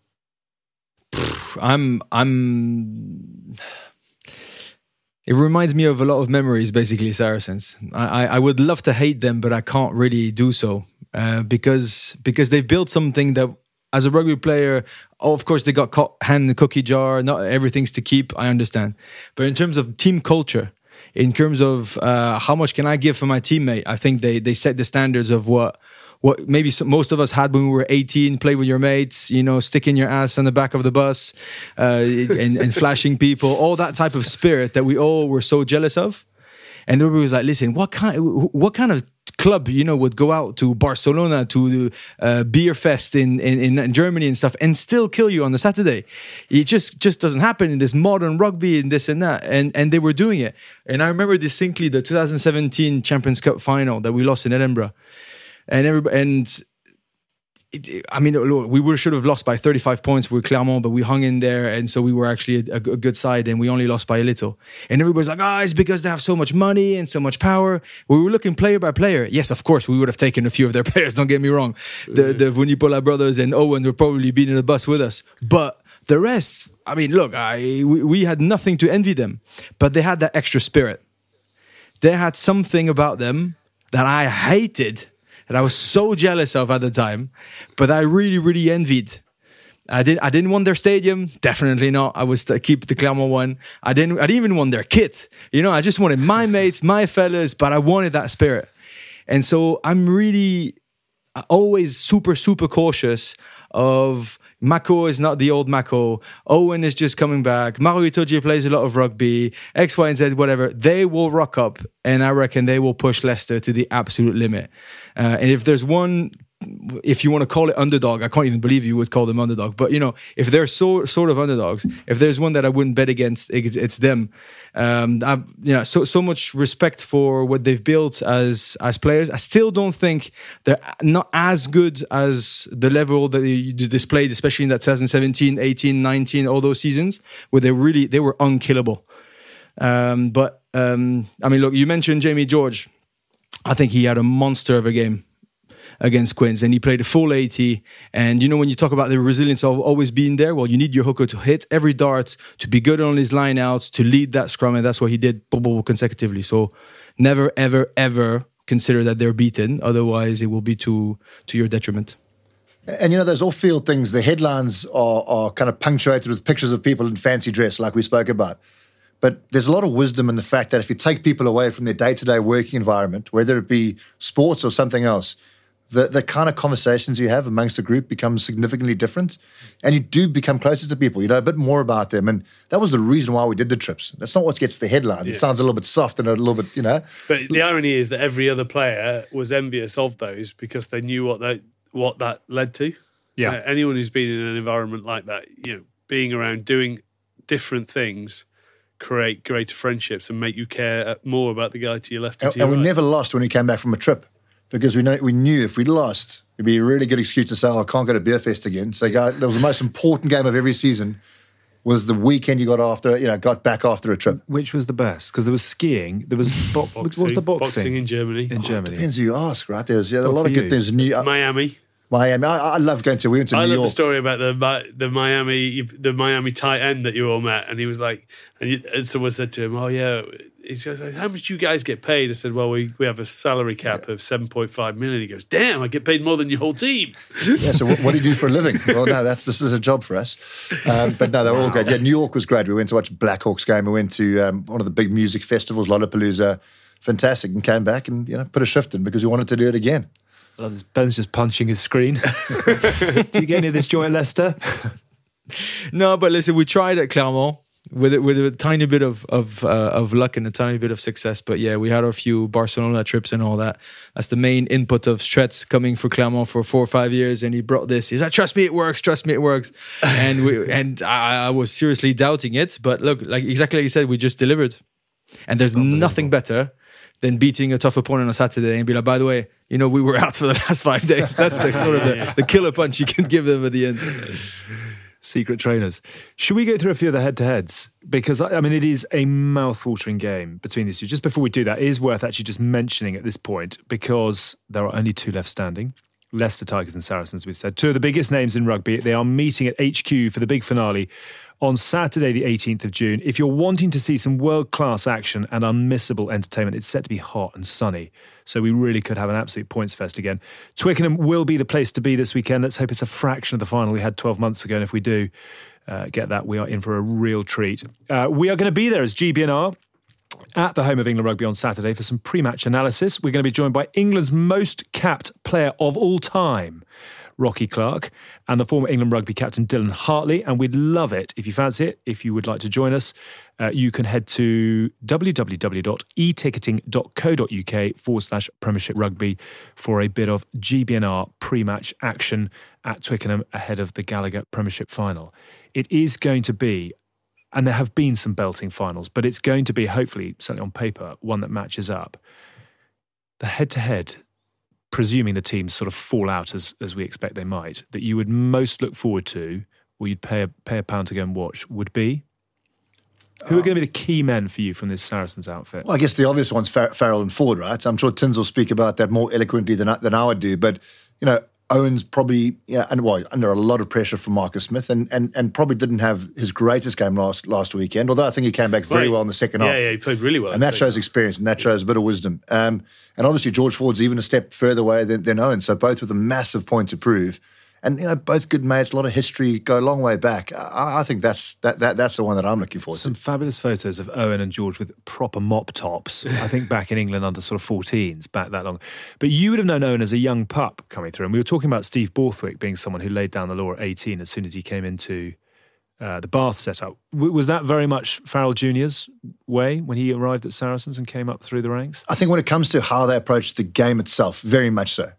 It reminds me of a lot of memories, basically, Saracens. I would love to hate them, but I can't really do so because they've built something that, as a rugby player, of course, they got caught hand in the cookie jar. Not everything's to keep, I understand. But in terms of team culture, in terms of how much can I give for my teammate, I think they set the standards of what maybe most of us had when we were 18, play with your mates, sticking your ass on the back of the bus and flashing people, all that type of spirit that we all were so jealous of. And everybody was like, listen, what kind of club, would go out to Barcelona to beer fest in Germany and stuff and still kill you on the Saturday? It just doesn't happen in this modern rugby and this and that. And they were doing it. And I remember distinctly the 2017 Champions Cup final that we lost in Edinburgh. We should have lost by 35 points with Clermont, but we hung in there, and so we were actually a good side, and we only lost by a little. And everybody's like, it's because they have so much money and so much power. We were looking player by player. Yes, of course, we would have taken a few of their players, don't get me wrong. The Vunipola brothers and Owen were probably being in the bus with us. But the rest, we had nothing to envy them, but they had that extra spirit. They had something about them that I hated, that I was so jealous of at the time, but I really, really envied. I didn't want their stadium, definitely not. I was to keep the Clermont one. I didn't even want their kit. I just wanted my mates, my fellas, but I wanted that spirit. And so I'm really always super, super cautious of Mako is not the old Mako. Owen is just coming back. Mario Itoje plays a lot of rugby. X, Y, and Z, whatever. They will rock up, and I reckon they will push Leicester to the absolute limit. And if there's one, if you want to call it underdog, I can't even believe you would call them underdog. But, if they're sort of underdogs, if there's one that I wouldn't bet against, it's them. So much respect for what they've built as players. I still don't think they're not as good as the level that they displayed, especially in that 2017, 18, 19, all those seasons where they were unkillable. Look, you mentioned Jamie George. I think he had a monster of a game against Quins, and he played a full 80. And when you talk about the resilience of always being there, well, you need your hooker to hit every dart, to be good on his line outs, to lead that scrum, and that's what he did consecutively. So never, ever, ever consider that they're beaten. Otherwise, it will be to your detriment. And those off-field things, the headlines are kind of punctuated with pictures of people in fancy dress, like we spoke about. But there's a lot of wisdom in the fact that if you take people away from their day-to-day working environment, whether it be sports or something else, the kind of conversations you have amongst the group becomes significantly different, and you do become closer to people. A bit more about them, and that was the reason why we did the trips. That's not what gets the headline. Yeah. It sounds a little bit soft and a little bit, But the irony is that every other player was envious of those because they knew what that led to. Yeah, anyone who's been in an environment like that, being around doing different things, create greater friendships and make you care more about the guy to your left. And we never lost when we came back from a trip. Because we knew if we'd lost, it'd be a really good excuse to say, I can't go to Beer Fest again. So that was the most important game of every season. was the weekend you got back after a trip. Which was the best? Because there was skiing, there was boxing. What was the boxing? Boxing in Germany. Depends who you ask, right? There's a lot of good things. Miami. I love going to. We went to New York. I love the story about the Miami tight end that you all met, and he was like, and someone said to him, "Oh yeah." He says, "How much do you guys get paid?" I said, "Well, we have a salary cap of 7.5 million." He goes, "Damn, I get paid more than your whole team." Yeah. So what do you do for a living? Well, no, this is a job for us. But no, they were all great. Yeah, New York was great. We went to watch a Blackhawks game. We went to one of the big music festivals, Lollapalooza. Fantastic, and came back and put a shift in because we wanted to do it again. Ben's just punching his screen. Do you get any of this joy at Leicester? No, but listen, we tried at Clermont with a tiny bit of luck and a tiny bit of success. But yeah, we had our few Barcelona trips and all that. That's the main input of Stretz coming for Clermont for 4 or 5 years, and he brought this. He said, "Trust me, it works. Trust me, it works." And I was seriously doubting it. But look, exactly like you said, we just delivered. And there's nothing better than beating a tough opponent on Saturday and be like, by the way, we were out for the last 5 days. That's the sort of the killer punch you can give them at the end. Secret trainers. Should we go through a few of the head-to-heads? Because, it is a mouth-watering game between these two. Just before we do that, it is worth actually just mentioning at this point, because there are only 2 left standing. Leicester Tigers and Saracens, we've said. 2 of the biggest names in rugby. They are meeting at HQ for the big finale on Saturday, the 18th of June. If you're wanting to see some world-class action and unmissable entertainment, it's set to be hot and sunny. So we really could have an absolute points fest again. Twickenham will be the place to be this weekend. Let's hope it's a fraction of the final we had 12 months ago. And if we do get that, we are in for a real treat. We are going to be there as GBNR at the home of England Rugby on Saturday for some pre-match analysis. We're going to be joined by England's most capped player of all time, Rocky Clark, and the former England Rugby captain Dylan Hartley. And we'd love it if you fancy it. If you would like to join us, you can head to www.eticketing.co.uk/Premiership Rugby for a bit of GBNR pre-match action at Twickenham ahead of the Gallagher Premiership final. It is going to be, and there have been some belting finals, but it's going to be, hopefully, certainly on paper, one that matches up. The head-to-head, presuming the teams sort of fall out as we expect they might, that you would most look forward to, or you'd pay a pound to go and watch, would be? Who are going to be the key men for you from this Saracens outfit? Well, I guess the obvious one's Farrell and Ford, right? I'm sure Tins will speak about that more eloquently than I would do. But, Owen's probably under a lot of pressure from Marcus Smith and probably didn't have his greatest game last weekend, although I think he came back very well in the second half. Yeah, he played really well. And that shows experience and that shows a bit of wisdom. And obviously George Ford's even a step further away than Owen, so both with a massive point to prove. And, both good mates, a lot of history, go a long way back. I think that's the one that I'm looking forward to. Some fabulous photos of Owen and George with proper mop tops. I think back in England under sort of 14s, back that long. But you would have known Owen as a young pup coming through. And we were talking about Steve Borthwick being someone who laid down the law at 18 as soon as he came into the Bath setup. Was that very much Farrell Jr.'s way when he arrived at Saracens and came up through the ranks? I think when it comes to how they approach the game itself, very much so.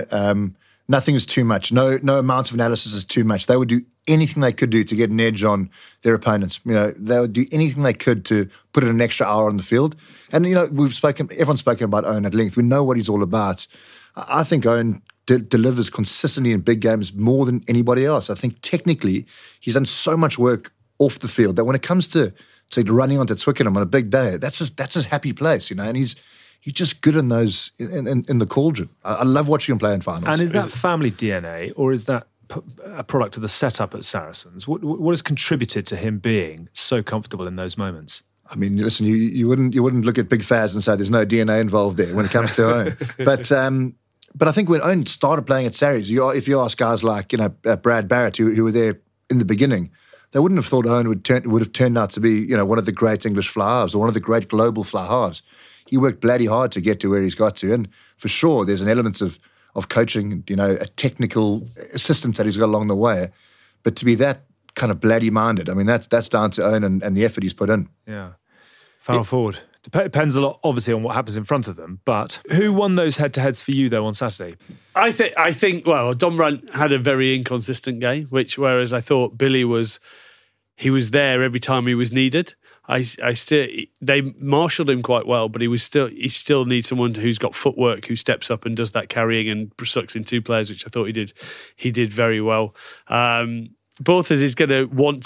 Nothing is too much. No amount of analysis is too much. They would do anything they could do to get an edge on their opponents. They would do anything they could to put in an extra hour on the field. And, everyone's spoken about Owen at length. We know what he's all about. I think Owen delivers consistently in big games more than anybody else. I think technically he's done so much work off the field that when it comes to running onto Twickenham on a big day, that's his happy place, and he's just good in those in the cauldron. I love watching him play in finals. And is that family DNA, or is that a product of the setup at Saracens? What has contributed to him being so comfortable in those moments? I mean, listen, you wouldn't look at Big Faz and say there's no DNA involved there when it comes to Owen. But I think when Owen started playing at Sarries, if you ask guys like Brad Barrett who were there in the beginning, they wouldn't have thought Owen would have turned out to be one of the great English fly halves or one of the great global fly halves. He worked bloody hard to get to where he's got to. And for sure, there's an element of coaching, a technical assistance that he's got along the way. But to be that kind of bloody minded, I mean, that's down to Owen and the effort he's put in. Yeah. Farrell Ford. Depends a lot, obviously, on what happens in front of them. But who won those head-to-heads for you, though, on Saturday? I think, Dom Runt had a very inconsistent game, whereas I thought Billy was there every time he was needed. They marshalled him quite well, but he still needs someone who's got footwork, who steps up and does that carrying and sucks in 2 players, which I thought he did very well. Borthers is going to want to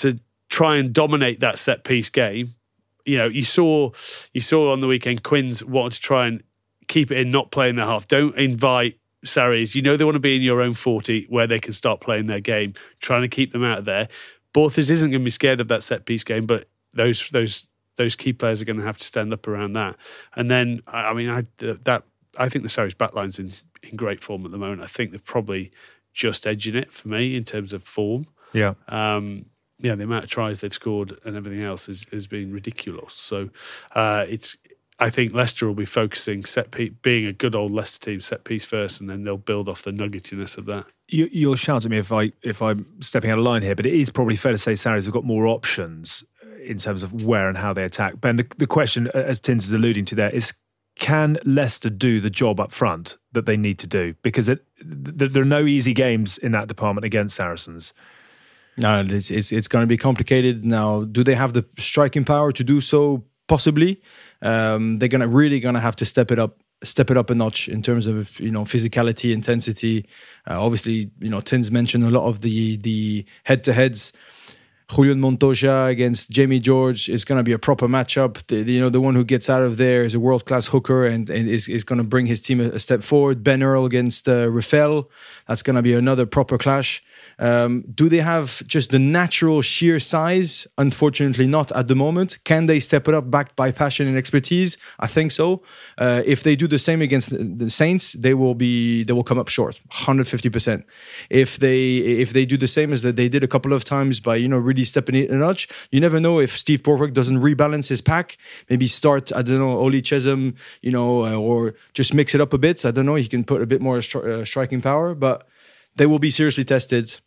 try and dominate that set piece game. You know, you saw on the weekend Quins wanted to try and keep it in, not play in their half. Don't invite Sarries. You know they want to be in your own 40 where they can start playing their game, trying to keep them out of there. Bauthus isn't going to be scared of that set piece game, but those key players are going to have to stand up around that. And then, I think the Sarries backline's in great form at the moment. I think they're probably just edging it for me in terms of form. Yeah. The amount of tries they've scored and everything else has been ridiculous. So I think Leicester will be focusing being a good old Leicester team, set piece first, and then they'll build off the nuggetiness of that. You'll shout at me if I'm stepping out of line here, but it is probably fair to say Sarries have got more options in terms of where and how they attack. Ben, the question, as Tins is alluding to there, is can Leicester do the job up front that they need to do? Because there are no easy games in that department against Saracens. No, it's going to be complicated. Now, do they have the striking power to do so? Possibly. They're really gonna have to step it up a notch in terms of physicality, intensity. Obviously, Tins mentioned a lot of the head-to-heads. Julian Montoya against Jamie George is going to be a proper matchup. The one who gets out of there is a world-class hooker and is going to bring his team a step forward. Ben Earl against Rafael. That's going to be another proper clash. Do they have just the natural sheer size? Unfortunately not at the moment. Can they step it up backed by passion and expertise? I think so. If they do the same against the Saints, they will come up short, 150%. If they do the same as they did a couple of times by really stepping it a notch, you never know if Steve Borthwick doesn't rebalance his pack. Maybe start, I don't know, Oli Chesham, or just mix it up a bit. I don't know. He can put a bit more striking power, but they will be seriously tested.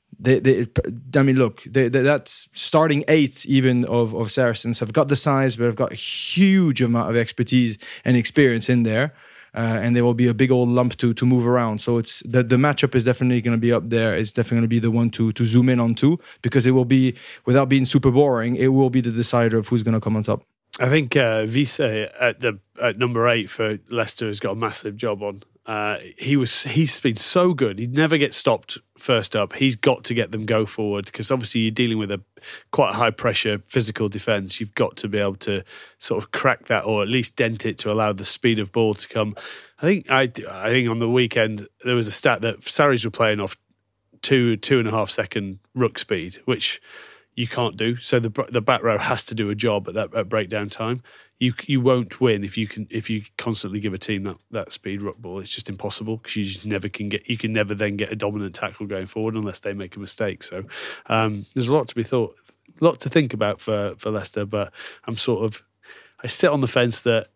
That's starting 8 even of Saracens have got the size, but have got a huge amount of expertise and experience in there. And there will be a big old lump to move around. So it's the matchup is definitely going to be up there. It's definitely going to be the one to zoom in onto, because it will be, without being super boring, it will be the decider of who's going to come on top. I think Wiese at number 8 for Leicester has got a massive job on. He's been so good. He'd never get stopped first up. He's got to get them go forward, because obviously you're dealing with quite a high pressure physical defence. You've got to be able to sort of crack that, or at least dent it, to allow the speed of ball to come. I think on the weekend there was a stat that Sarries were playing off 2.5 second ruck speed, which you can't do. So the back row has to do a job at breakdown time. You won't win if you constantly give a team that speed ruck ball. It's just impossible, because you can never then get a dominant tackle going forward unless they make a mistake. So there's a lot to think about for Leicester. But I sit on the fence that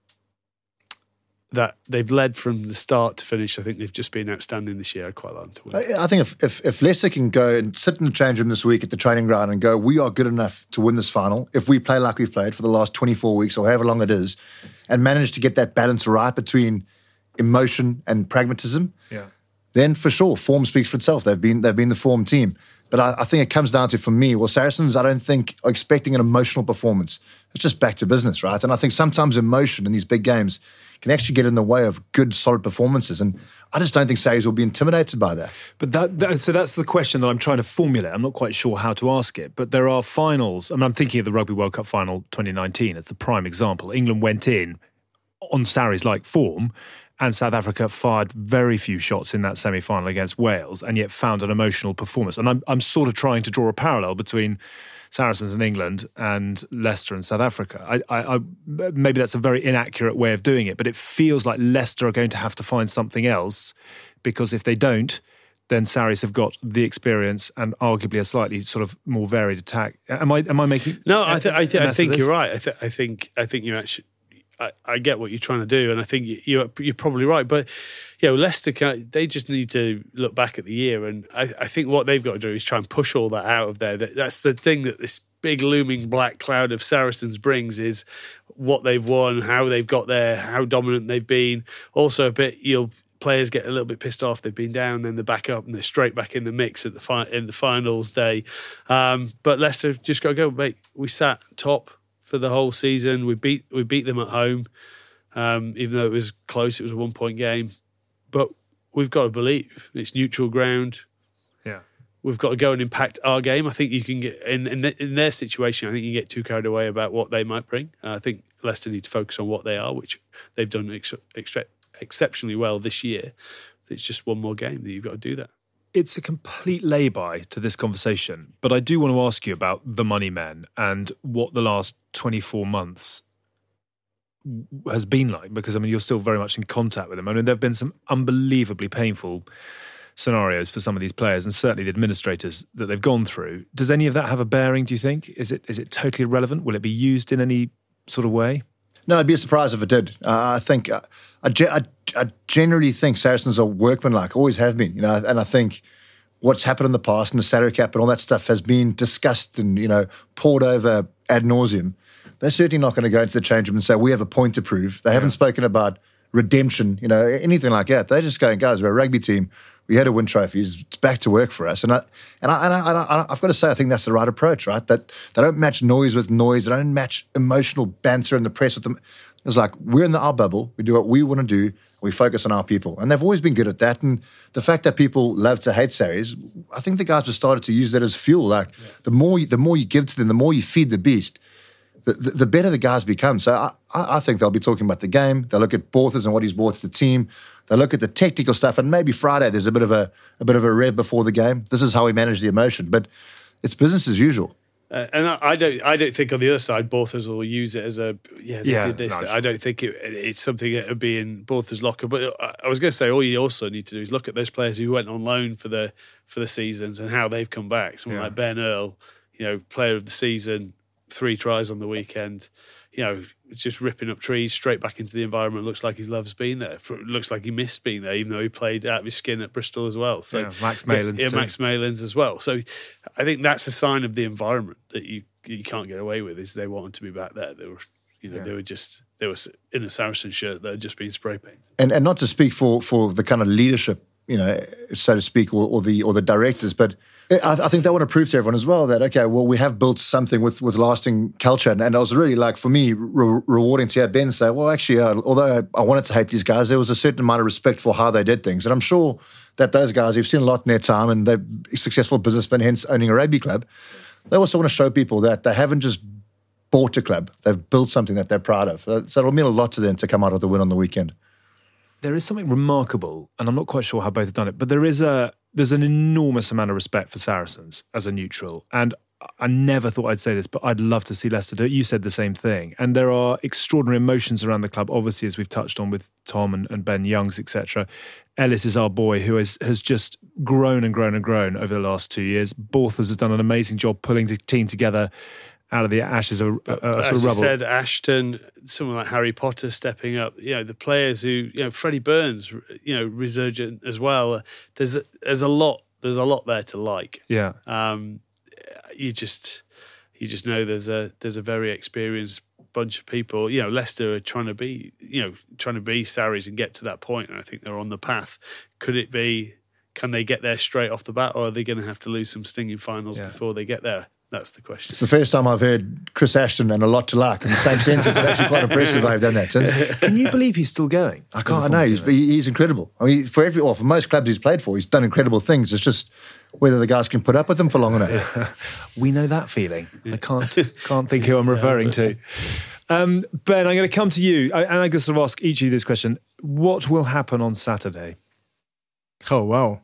they've led from the start to finish. I think they've just been outstanding this year. I'd quite like them to win. I think if Leicester can go and sit in the change room this week at the training ground and go, we are good enough to win this final, if we play like we've played for the last 24 weeks or however long it is, and manage to get that balance right between emotion and pragmatism, then for sure, form speaks for itself. They've been the form team. But I think it comes down to, for me, Saracens, I don't think, are expecting an emotional performance. It's just back to business, right? And I think sometimes emotion in these big games can actually get in the way of good, solid performances. And I just don't think Sarries will be intimidated by that. But so that's the question that I'm trying to formulate. I'm not quite sure how to ask it. But there are finals. I'm thinking of the Rugby World Cup final 2019 as the prime example. England went in on Sarries-like form, and South Africa fired very few shots in that semi-final against Wales, and yet found an emotional performance. And I'm sort of trying to draw a parallel between Saracens in England and Leicester and South Africa. I maybe that's a very inaccurate way of doing it, but it feels like Leicester are going to have to find something else, because if they don't, then Sarries have got the experience and arguably a slightly sort of more varied attack. Am I making? No, I think you're right. I think you actually. I get what you're trying to do, and I think you're probably right. But Leicester, they just need to look back at the year, and I think what they've got to do is try and push all that out of there. That's the thing that this big looming black cloud of Saracens brings, is what they've won, how they've got there, how dominant they've been. Also, a bit players get a little bit pissed off. They've been down, then they're back up, and they're straight back in the mix at in the finals day. But Leicester just got to go, mate. We sat top for the whole season. We beat them at home, even though it was close. It was a 1-point game, but we've got to believe it's neutral ground. Yeah, we've got to go and impact our game. I think you can get in their situation. I think you get too carried away about what they might bring. I think Leicester need to focus on what they are, which they've done exceptionally well this year. It's just one more game that you've got to do that. It's a complete lay-by to this conversation, but I do want to ask you about the money men and what the last 24 months has been like, because, I mean, you're still very much in contact with them. I mean, there have been some unbelievably painful scenarios for some of these players, and certainly the administrators that they've gone through. Does any of that have a bearing, do you think? Is it totally irrelevant? Will it be used in any sort of way? No, I'd be surprised if it did. I think I generally think Saracens are workmanlike, always have been. And I think what's happened in the past and the salary cap and all that stuff has been discussed and poured over ad nauseum. They're certainly not going to go into the change room and say we have a point to prove. They haven't spoken about redemption, anything like that. They're just going, guys, we're a rugby team. We had to win trophies. It's back to work for us. And I've got to say, I think that's the right approach, right? That they don't match noise with noise. They don't match emotional banter in the press with them. It's like, we're in our bubble. We do what we want to do. We focus on our people. And they've always been good at that. And the fact that people love to hate Sarries, I think the guys have started to use that as fuel. Like, the more you give to them, the more you feed the beast, the better the guys become. So I think they'll be talking about the game. They'll look at Borthers and what he's brought to the team. They look at the technical stuff, and maybe Friday there's a bit of a rev before the game. This is how we manage the emotion, but it's business as usual. And I don't think on the other side Borthers will use it as they did this. I don't think it's something that would be in Borthers' locker. But I was going to say, all you also need to do is look at those players who went on loan for the seasons and how they've come back. Someone like Ben Earl, player of the season, 3 tries on the weekend. Just ripping up trees straight back into the environment. Looks like he loves being there. Looks like he missed being there, even though he played out of his skin at Bristol as well. So Max Malins too. Max Malins as well. So I think that's a sign of the environment that you can't get away with. Is they wanted to be back there. They were, they were in a Saracen shirt that had just been spray painted. And not to speak for the kind of leadership, so to speak, or the directors, but I think they want to prove to everyone as well that, okay, well, we have built something with lasting culture. And it was really, like, for me, rewarding to hear Ben say, well, actually, although I wanted to hate these guys, there was a certain amount of respect for how they did things. And I'm sure that those guys, you've seen a lot in their time, and they're successful businessmen, hence owning a rugby club. They also want to show people that they haven't just bought a club. They've built something that they're proud of. So it'll mean a lot to them to come out with a win on the weekend. There is something remarkable, and I'm not quite sure how both have done it, but there's an enormous amount of respect for Saracens as a neutral. And I never thought I'd say this, but I'd love to see Leicester do it. You said the same thing. And there are extraordinary emotions around the club, obviously, as we've touched on with Tom and Ben Youngs, etc. Ellis is our boy, who has just grown and grown and grown over the last 2 years. Borthers has done an amazing job pulling the team together out of the ashes of sort of rubble. As you said, Ashton, someone like Harry Potter stepping up. The players who, Freddie Burns, resurgent as well. There's a lot there to like. Yeah. You just know there's a very experienced bunch of people. Leicester are trying to be Sarries and get to that point, and I think they're on the path. Can they get there straight off the bat, or are they going to have to lose some stinging finals before they get there? That's the question. It's the first time I've heard Chris Ashton and a lot to like in the same sentence. It's actually quite impressive I've done that. Can you believe he's still going? I can't. I know. He's incredible. I mean, for most clubs he's played for, he's done incredible things. It's just whether the guys can put up with him for long enough. We know that feeling. I can't think who I'm referring to. Ben, I'm going to come to you, and I'm going to sort of ask each of you this question. What will happen on Saturday? Oh, wow.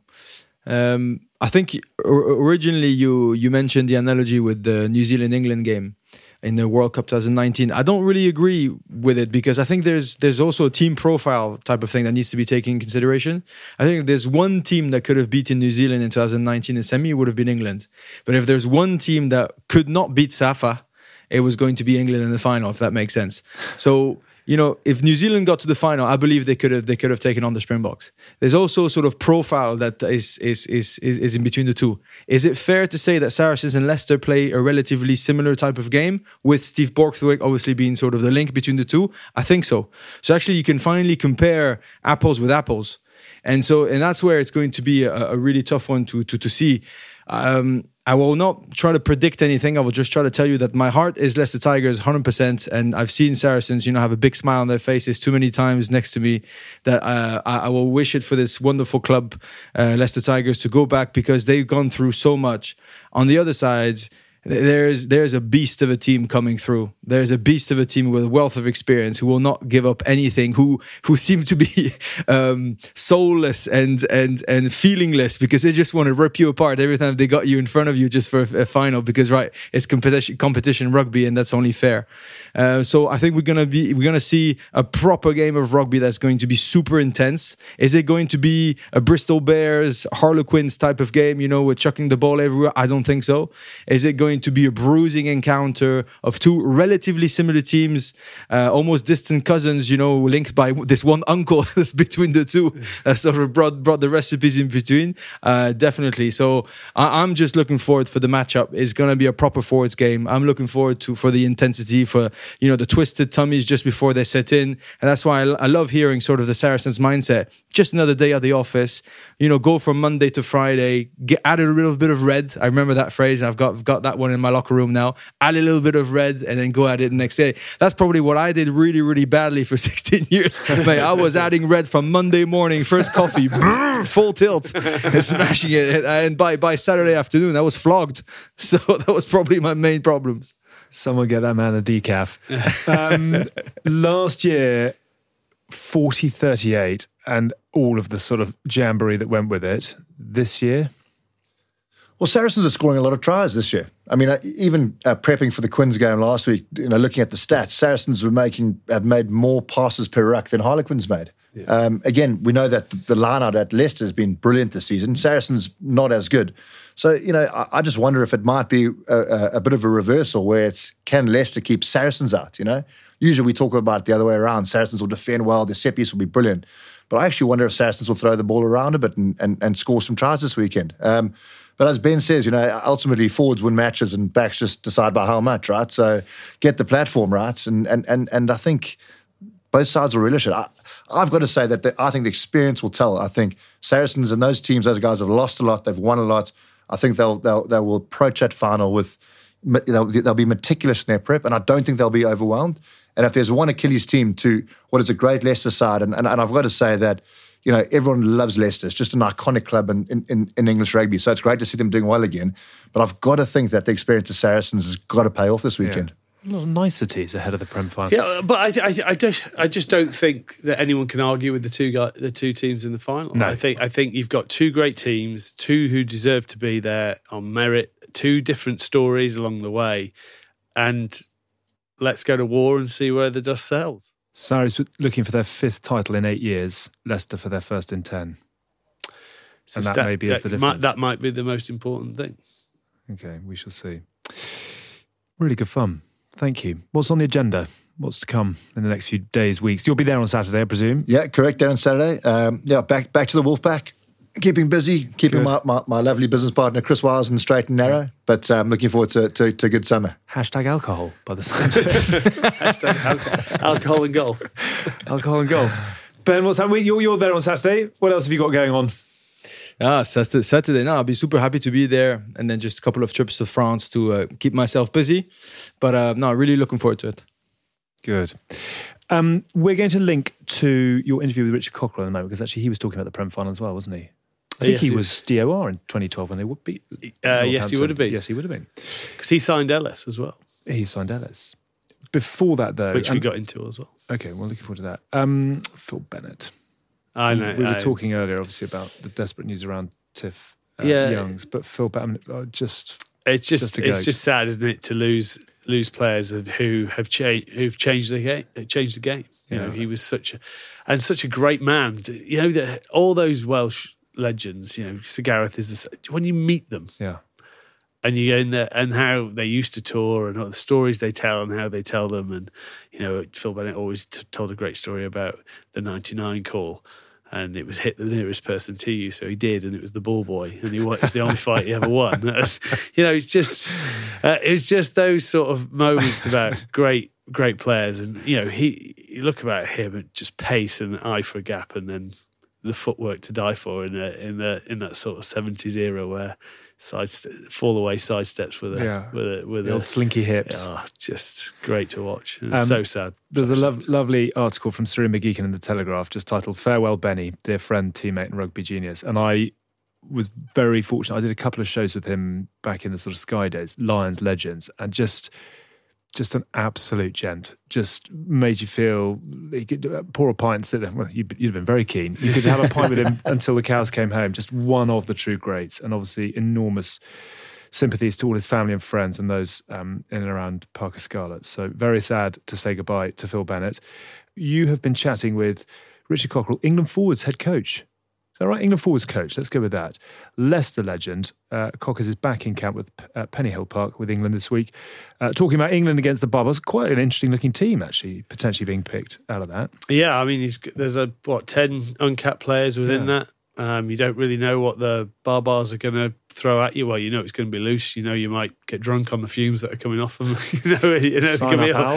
I think originally you mentioned the analogy with the New Zealand-England game in the World Cup 2019. I don't really agree with it, because I think there's also a team profile type of thing that needs to be taken in consideration. I think if there's one team that could have beaten New Zealand in 2019 in semi, it would have been England. But if there's one team that could not beat Safa, it was going to be England in the final, if that makes sense. So, if New Zealand got to the final, I believe they could have taken on the Springboks. There's also sort of profile that is in between the two. Is it fair to say that Saracens and Leicester play a relatively similar type of game, with Steve Borthwick obviously being sort of the link between the two? I think so. So actually you can finally compare apples with apples. And that's where it's going to be a really tough one to see. I will not try to predict anything. I will just try to tell you that my heart is Leicester Tigers 100%. And I've seen Saracens, have a big smile on their faces too many times next to me, that I will wish it for this wonderful club, Leicester Tigers, to go back, because they've gone through so much. On the other side, there's a beast of a team coming through. There's a beast of a team with a wealth of experience who will not give up anything, who seem to be soulless and feelingless, because they just want to rip you apart every time they got you in front of you just for a final, because it's competition rugby, and that's only fair. So I think we're gonna see a proper game of rugby that's going to be super intense. Is it going to be a Bristol Bears Harlequins type of game, with chucking the ball everywhere? I don't think so. Is it going to be a bruising encounter of two relatively similar teams, almost distant cousins, linked by this one uncle that's between the two, that sort of brought the recipes in between? Definitely. So I'm just looking forward for the matchup. It's going to be a proper forwards game. I'm looking forward for the intensity, for the twisted tummies just before they set in, and that's why I love hearing sort of the Saracens mindset. Just another day at the office, go from Monday to Friday, add a little bit of red. I remember that phrase. I've got that one in my locker room now. Add a little bit of red and then go at it the next day. That's probably what I did really, really badly for 16 years. Mate, I was adding red from Monday morning, first coffee, full tilt, smashing it. And by Saturday afternoon, I was flogged. So that was probably my main problems. Someone get that man a decaf. Last year, 40-38 and all of the sort of jamboree that went with it. This year? Well, Saracens are scoring a lot of tries this year. I mean, even prepping for the Quins game last week, looking at the stats, Saracens have made more passes per ruck than Harlequins made. Yeah. Again, we know that the line-out at Leicester has been brilliant this season. Saracens not as good. So, I just wonder if it might be a bit of a reversal where can Leicester keep Saracens out, Usually we talk about it the other way around. Saracens will defend well, their set piece will be brilliant. But I actually wonder if Saracens will throw the ball around a bit and score some tries this weekend. But as Ben says, ultimately forwards win matches and backs just decide by how much, right? So get the platform right. And I think both sides will relish it. I've got to say that I think the experience will tell. I think Saracens and those teams, those guys have lost a lot, they've won a lot. I think they will approach that final with, they'll be meticulous in their prep, and I don't think they'll be overwhelmed. And if there's one Achilles team to what is a great Leicester side, and I've got to say that, everyone loves Leicester. It's just an iconic club in English rugby. So it's great to see them doing well again. But I've got to think that the experience of Saracens has got to pay off this weekend. Yeah. Little niceties ahead of the Prem final. Yeah, but I just don't think that anyone can argue with the two teams in the final. No. I think you've got two great teams, two who deserve to be there on merit, two different stories along the way, and let's go to war and see where the dust settles. Sarries looking for their 5th title in 8 years. Leicester for their first in 10. So and that maybe is the difference. That might be the most important thing. Okay, we shall see. Really good fun. Thank you. What's on the agenda? What's to come in the next few days, weeks? You'll be there on Saturday, I presume? Yeah, correct, there on Saturday. Back to the Wolfpack. Keeping busy, keeping my lovely business partner Chris Wiles in the straight and narrow, but I'm looking forward to a good summer. Hashtag alcohol, by the sound of it. Hashtag alcohol and golf. Alcohol and golf. Ben, what's happening? You're there on Saturday. What else have you got going on? Saturday. No, I'll be super happy to be there, and then just a couple of trips to France to keep myself busy. But really looking forward to it. Good. We're going to link to your interview with Richard Cockrell in a moment, because actually he was talking about the Prem final as well, wasn't he? I think he was DOR in 2012 when they would beat. Yes, he would have been. Yes, he would have been. Because he signed Ellis as well. He signed Ellis. Before that, though... Which we got into as well. Okay, well, looking forward to that. Phil Bennett. I know. We were talking earlier, obviously, about the desperate news around Tiff Youngs, but Phil Bennett It's just sad, isn't it, to lose players who've changed the game. You know, he was such a great man. That all those Welsh legends. Sir Gareth is when you meet them. Yeah. And you go in there, and how they used to tour, and all the stories they tell, and how they tell them, and Phil Bennett always told a great story about the 99 call, and it was hit the nearest person to you, so he did, and it was the ball boy, and it was the only fight he ever won. It's just those sort of moments about great players, and you look about him at just pace and eye for a gap, and then the footwork to die for in that sort of 70s era where fall away side steps with the old slinky hips. Just great to watch. It's so sad. There's a lovely article from Cyril McGeechan in the Telegraph just titled "Farewell Benny, dear friend, teammate, and rugby genius." And I was very fortunate. I did a couple of shows with him back in the sort of Sky days, Lions Legends, and just an absolute gent. Just made you feel, he could pour a pint, sit there. Well, you'd have been very keen. You could have a pint with him until the cows came home. Just one of the true greats, and obviously enormous sympathies to all his family and friends and those in and around Parker Scarlet. So very sad to say goodbye to Phil Bennett. You have been chatting with Richard Cockerell, England forwards head coach. All right, England forwards coach. Let's go with that. Leicester legend. Cockers is back in camp with Pennyhill Park with England this week. Talking about England against the Barbars. Quite an interesting looking team, actually, potentially being picked out of that. Yeah, I mean, there's 10 uncapped players within that. You don't really know what the Barbars are going to throw at you. Well, you know it's going to be loose. You know you might get drunk on the fumes that are coming off them. Sign up, Al.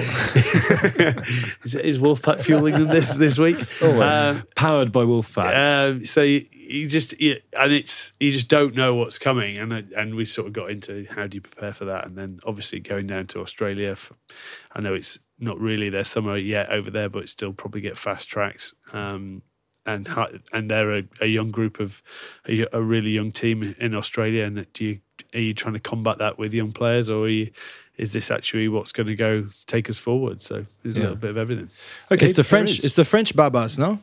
Is Wolfpack fueling them this week? Powered by Wolfpack. So you just don't know what's coming, and we sort of got into how do you prepare for that, and then obviously going down to Australia. I know it's not really their summer yet over there, but still probably get fast tracks. And they're a young group of a really young team in Australia. And are you trying to combat that with young players, or is this actually what's going to take us forward? So there's a little bit of everything. Okay, it's the French Barbas, no?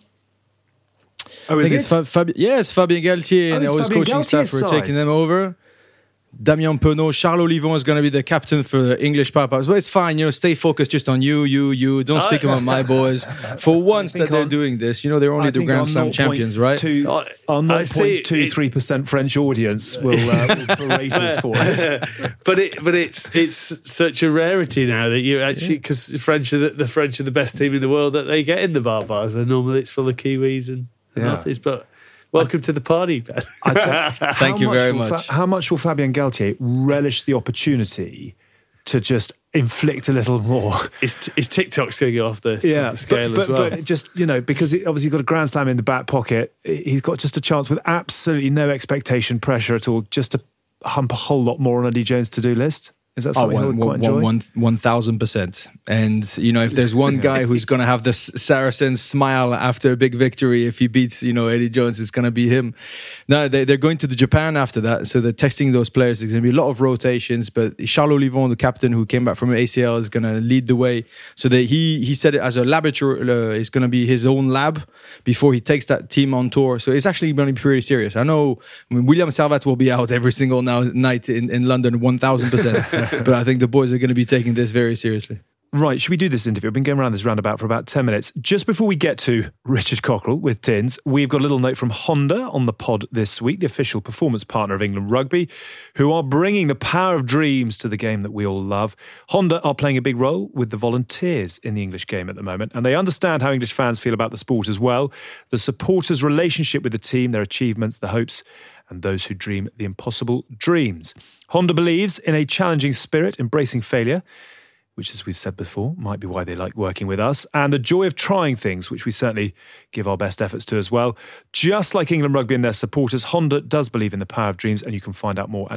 Oh, is it? It's Fabien Galtier and his coaching staff who are taking them over. Damien Penaud, Charles Olivon is going to be the captain for the English Barbars. Well, it's fine, stay focused just on you. Don't speak about my boys. For once that they're doing this, they're only the Grand Slam champions, right? Our 0.23% French audience will berate us for it. But it's such a rarity now that you actually, because the French are the best team in the world that they get in the Barbars, and normally it's full of Kiwis and Aussies, but. Welcome to the party, Ben. Thank you very much. How much will Fabien Galtier relish the opportunity to just inflict a little more? His TikTok's going to go off the scale as well. But just, because he obviously got a Grand Slam in the back pocket, he's got just a chance with absolutely no expectation, pressure at all, just to hump a whole lot more on Eddie Jones' to-do list. Is that something he'll quite enjoy? 1,000%. And, if there's one guy who's going to have the Saracens smile after a big victory, if he beats, Eddie Jones, it's going to be him. No, they're going to the Japan after that. So they're testing those players. There's going to be a lot of rotations. But Charles Olivon, the captain who came back from ACL, is going to lead the way. So that he said it as a laboratory. It's going to be his own lab before he takes that team on tour. So it's actually going to be pretty serious. I know William Servat will be out every single night in London, 1,000%. But I think the boys are going to be taking this very seriously. Right, should we do this interview? I've been going around this roundabout for about 10 minutes. Just before we get to Richard Cockerell with Tins, we've got a little note from Honda on the pod this week, the official performance partner of England Rugby, who are bringing the power of dreams to the game that we all love. Honda are playing a big role with the volunteers in the English game at the moment, and they understand how English fans feel about the sport as well. The supporters' relationship with the team, their achievements, the hopes, and those who dream the impossible dreams. Honda believes in a challenging spirit, embracing failure, which, as we've said before, might be why they like working with us, and the joy of trying things, which we certainly give our best efforts to as well. Just like England Rugby and their supporters, Honda does believe in the power of dreams, and you can find out more at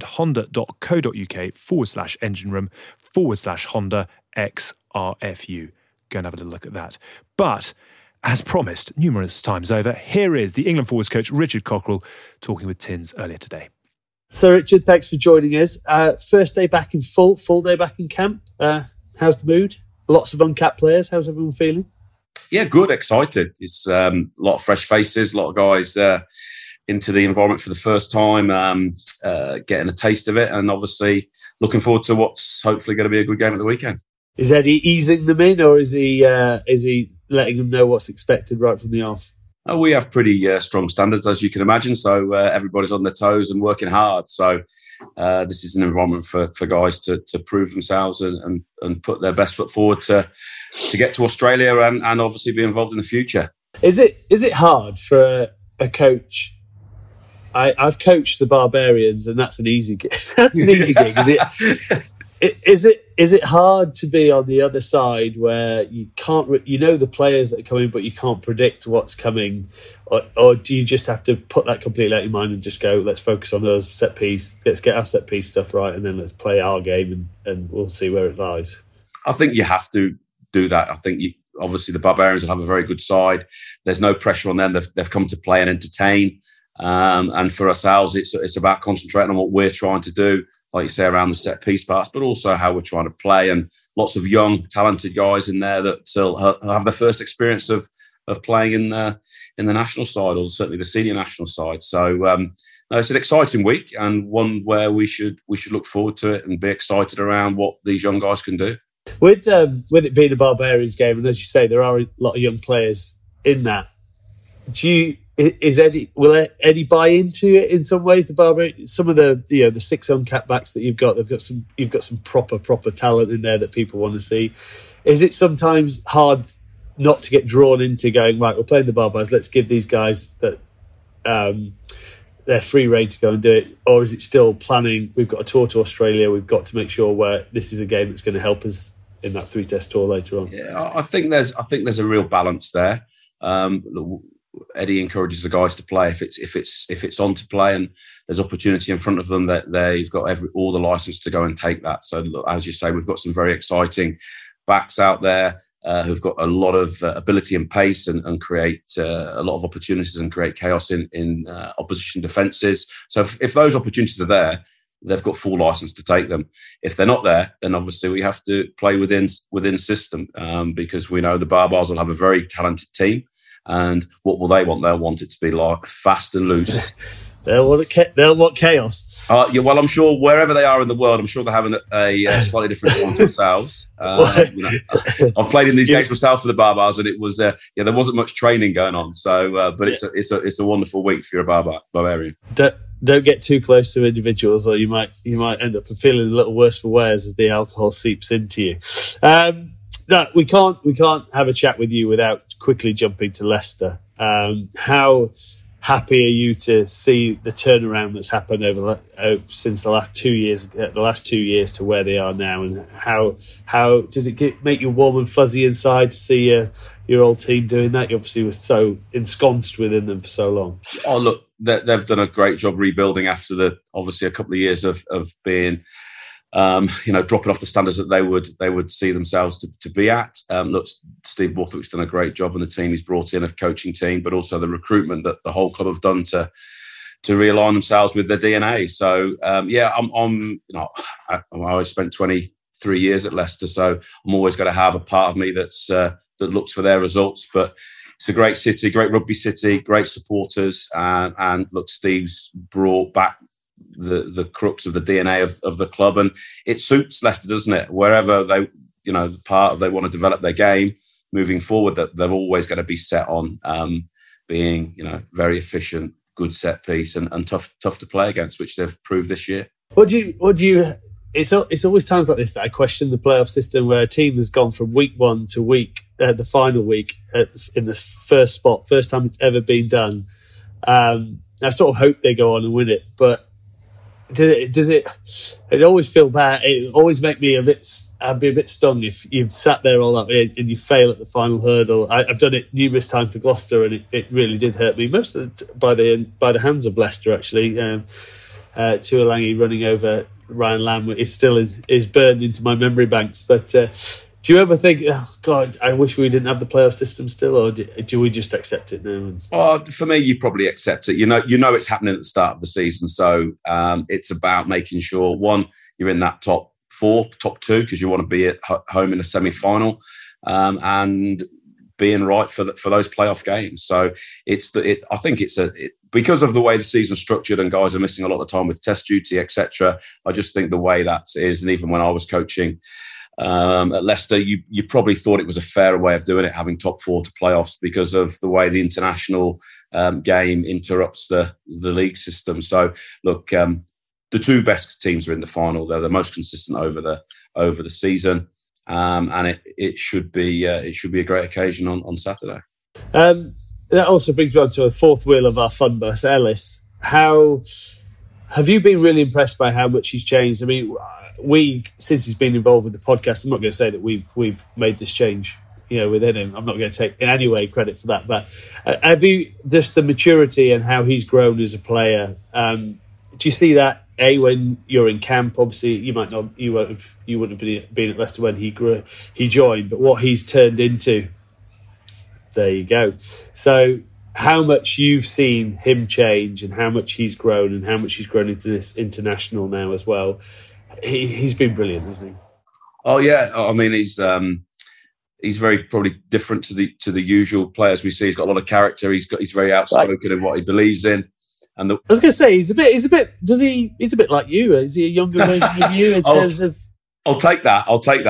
honda.co.uk/engine room/Honda XRFU. Go and have a little look at that. But as promised numerous times over, here is the England forwards coach Richard Cockerell talking with Tins earlier today. So Richard, thanks for joining us. First day back in full day back in camp. How's the mood? Lots of uncapped players. How's everyone feeling? Yeah, good, excited. It's a lot of fresh faces, a lot of guys into the environment for the first time, getting a taste of it, and obviously looking forward to what's hopefully going to be a good game at the weekend. Is Eddie easing them in, or is he letting them know what's expected right from the off? We have pretty strong standards, as you can imagine. So everybody's on their toes and working hard. So this is an environment for guys to prove themselves and put their best foot forward to get to Australia and obviously be involved in the future. Is it hard for a coach? I've coached the Barbarians, and that's an easy gig. That's an easy gig. Is it it hard to be on the other side where you can't, you know, the players that are coming, but you can't predict what's coming, or do you just have to put that completely out of your mind and just go, let's focus on those set piece, let's get our set piece stuff right, and then let's play our game, and we'll see where it lies? I think you have to do that. I think obviously the Barbarians will have a very good side. There's no pressure on them. They've come to play and entertain. And for ourselves, it's about concentrating on what we're trying to do, like you say, around the set piece parts, but also how we're trying to play. And lots of young, talented guys in there that have their first experience of playing in the national side, or certainly the senior national side. So no, it's an exciting week, and one where we should look forward to it and be excited around what these young guys can do. With it being a Barbarians game, and as you say, there are a lot of young players in that. Will Eddie buy into it in some ways? The Barbarians, some of the 6 uncapped backs that you've got some proper talent in there that people want to see. Is it sometimes hard not to get drawn into going, right, we're playing the Barbarians, let's give these guys that they're free rein to go and do it? Or is it still planning, we've got a tour to Australia, we've got to make sure this is a game that's going to help us in that 3-test tour later on? Yeah, I think there's a real balance there. Eddie encourages the guys to play if it's on to play, and there's opportunity in front of them, that they've got all the license to go and take that. So as you say, we've got some very exciting backs out there who've got a lot of ability and pace, and create a lot of opportunities and create chaos in opposition defences. So if those opportunities are there, they've got full license to take them. If they're not there, then obviously we have to play within system, because we know the Barbars will have a very talented team. And what will they want? They'll want it to be like fast and loose. They'll want chaos. Yeah, well, I'm sure wherever they are in the world, I'm sure they're having a slightly different one themselves. I've played in these games myself for the Barbars, and it was there wasn't much training going on. So, but it's a wonderful week for a Barbarian. Don't get too close to individuals, or you might end up feeling a little worse for wears as the alcohol seeps into you. No, we can't have a chat with you without quickly jumping to Leicester. How happy are you to see the turnaround that's happened since the last 2 years? The last 2 years to where they are now, and how does it make you warm and fuzzy inside to see your old team doing that? You obviously were so ensconced within them for so long. Oh, look, they've done a great job rebuilding after obviously a couple of years of being. Dropping off the standards that they would see themselves to be at. Look, Steve Borthwick's done a great job, and the team he's brought in, a coaching team, but also the recruitment that the whole club have done to realign themselves with their DNA. So I always spent 23 years at Leicester, so I'm always going to have a part of me that looks for their results. But it's a great city, great rugby city, great supporters, and look, Steve's brought back the crux of the DNA of the club, and it suits Leicester, doesn't it? Wherever they want to develop their game moving forward, that they're always going to be set on being very efficient, good set piece, and tough to play against, which they've proved this year. What do you? It's always times like this that I question the playoff system, where a team has gone from week 1 to the final week in the first spot, first time it's ever been done. I sort of hope they go on and win it, but does it always feel bad? It always make me I'd be a bit stung if you've sat there all that way and you fail at the final hurdle. I've done it numerous times for Gloucester, and it really did hurt me, most of it by the hands of Leicester, actually. Tuolangi running over Ryan Lamb is burned into my memory banks. But do you ever think, oh God, I wish we didn't have the playoff system still, or do we just accept it now? For me, you probably accept it. You know it's happening at the start of the season, so it's about making sure, one, you're in that top 4, top 2, because you want to be at home in a semi-final, and being right for those playoff games. So I think because of the way the season's structured, and guys are missing a lot of time with test duty, etc. I just think the way that is, and even when I was coaching at Leicester, you probably thought it was a fairer way of doing it, having top 4 to playoffs, because of the way the international game interrupts the league system. So look, the 2 best teams are in the final. They're the most consistent over the season, and it should be a great occasion on Saturday. That also brings me on to a fourth wheel of our fun bus, Ellis. How have you been really impressed by how much he's changed? I mean, we, since he's been involved with the podcast, I'm not going to say that we've made this change, within him. I'm not going to take in any way credit for that. But have you, just the maturity and how he's grown as a player? Do you see that when you're in camp? Obviously, you wouldn't have been at Leicester when he joined, but what he's turned into. There you go. So, how much you've seen him change, and how much he's grown, and how much he's grown into this international now as well. He's been brilliant, hasn't he? Oh yeah, I mean he's very probably different to the usual players we see. He's got a lot of character. He's very outspoken in what he believes in. And I was going to say he's a bit. He's a bit like you. Is he a younger version of you in terms of? I'll take that.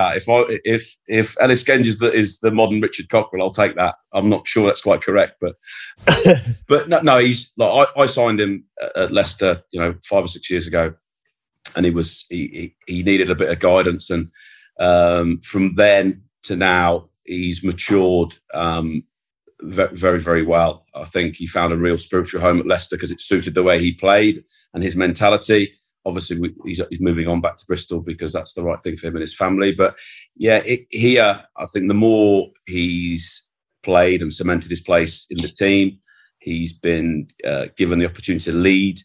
If Ellis Genge is the modern Richard Cockrell, I'll take that. I'm not sure that's quite correct, but but no, he's like I signed him at Leicester, 5 or 6 years ago, and he needed a bit of guidance, and from then to now he's matured very, very well. I think he found a real spiritual home at Leicester because it suited the way he played and his mentality. Obviously, he's moving on back to Bristol because that's the right thing for him and his family. But yeah, here, I think the more he's played and cemented his place in the team, he's been given the opportunity to lead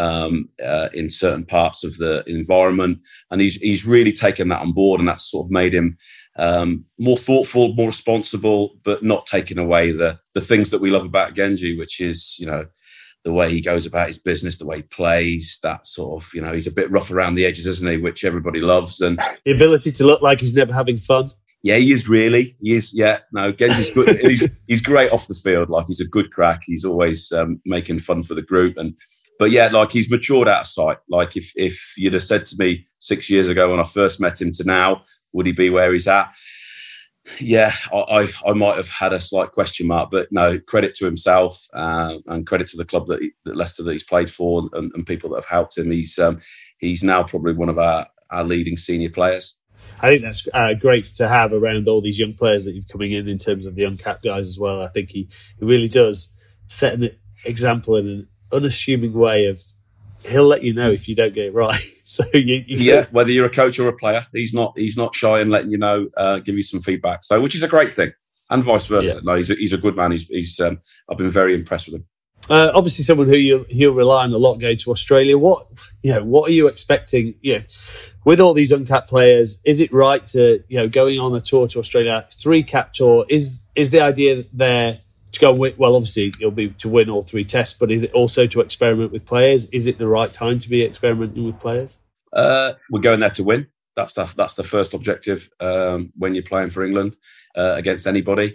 in certain parts of the environment. And he's really taken that on board, and that's sort of made him more thoughtful, more responsible, but not taking away the things that we love about Genge, which is, the way he goes about his business, the way he plays, that sort of, he's a bit rough around the edges, isn't he? Which everybody loves. And the ability to look like he's never having fun. Yeah, he is really. He is, yeah. No, Genge's good. he's great off the field. Like, he's a good crack. He's always making fun for the group. But yeah, like, he's matured out of sight. Like, if you'd have said to me 6 years ago when I first met him to now, would he be where he's at? Yeah, I might have had a slight question mark, but no, credit to himself and credit to the club that Leicester that he's played for and people that have helped him. He's now probably one of our leading senior players. I think that's great to have around all these young players that you're coming in terms of the uncapped guys as well. I think he really does set an example in an unassuming way of he'll let you know if you don't get it right. So whether you're a coach or a player, he's not shy in letting you know, give you some feedback. So, which is a great thing, and vice versa. Yeah. No, he's a good man. He's I've been very impressed with him. Obviously, someone who he'll rely on a lot going to Australia. What are you expecting? With all these uncapped players, is it right to going on a tour to Australia, 3-cap tour? Is the idea there to go and win? Well, obviously it'll be to win all 3 tests, but is it also to experiment with players? Is it the right time to be experimenting with players? We're going there to win. That's the first objective when you're playing for England against anybody.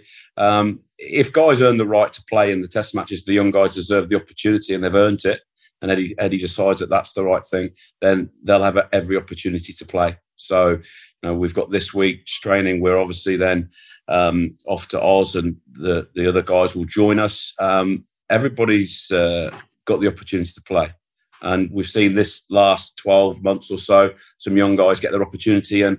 If guys earn the right to play in the test matches, the young guys deserve the opportunity and they've earned it, and Eddie decides that that's the right thing, then they'll have every opportunity to play. So we've got this week's training. We're obviously then off to Oz, and the other guys will join us. Everybody's got the opportunity to play. And we've seen this last 12 months or so, some young guys get their opportunity and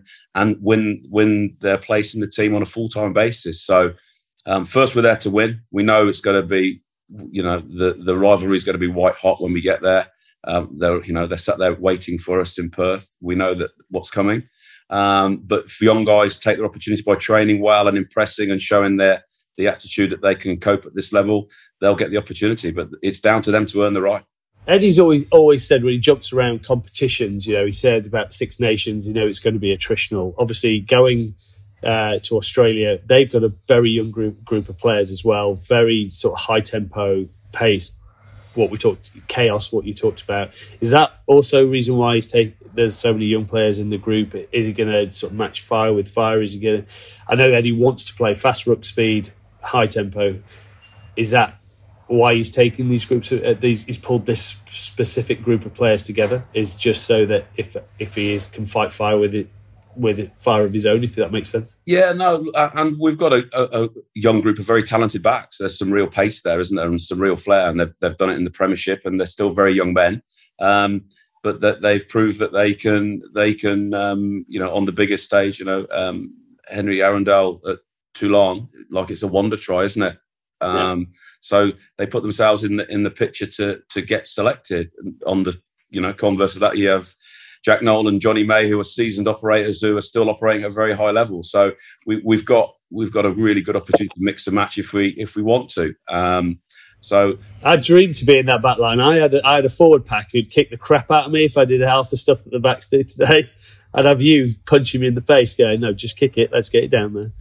win their place in the team on a full-time basis. So first, we're there to win. We know it's going to be, the rivalry is going to be white hot when we get there. They're sat there waiting for us in Perth. We know that what's coming. But for young guys, take their opportunity by training well and impressing and showing the attitude that they can cope at this level, they'll get the opportunity. But it's down to them to earn the right. Eddie's always said when he jumps around competitions, he said about Six Nations, it's going to be attritional. Obviously, going to Australia, they've got a very young group of players as well, very sort of high tempo pace. What you talked about. Is that also a reason why there's so many young players in the group? Is he going to sort of match fire with fire? I know Eddie wants to play fast ruck speed, high tempo. Is that why he's taking these groups? He's pulled this specific group of players together, is just so that if he can fight fire with fire of his own, if that makes sense. Yeah, no, and we've got a young group of very talented backs. There's some real pace there, isn't there, and some real flair, and they've done it in the Premiership, and they're still very young men. But that they've proved that they can, on the biggest stage, Henry Arundel at Toulon, like it's a wonder try, isn't it? So they put themselves in the picture to get selected. On the converse of that, you have Jack Nolan, Johnny May, who are seasoned operators who are still operating at a very high level. So we've got a really good opportunity to mix and match if we want to. So I dreamed to be in that back line. I had a forward pack who'd kick the crap out of me if I did half the stuff that the backs do today. I'd have you punching me in the face, going, "No, just kick it. Let's get it down there."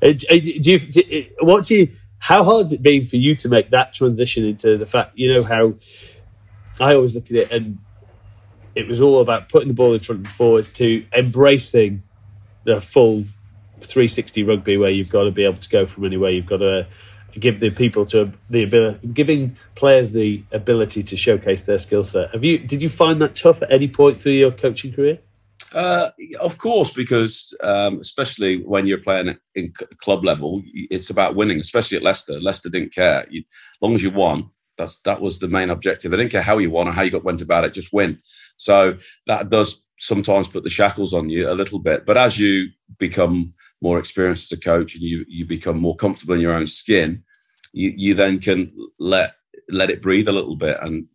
How hard has it been for you to make that transition into the fact, how I always look at it, and it was all about putting the ball in front of the forwards to embracing the full 360 rugby, where you've got to be able to go from anywhere. You've got to give giving players the ability to showcase their skill set. Did you find that tough at any point through your coaching career? Of course, because especially when you're playing in club level, it's about winning. Especially at Leicester, Leicester didn't care. As long as you won, that was the main objective. They didn't care how you won or how you went about it. Just win. So that does sometimes put the shackles on you a little bit. But as you become more experienced as a coach and you become more comfortable in your own skin, you then can let it breathe a little bit. And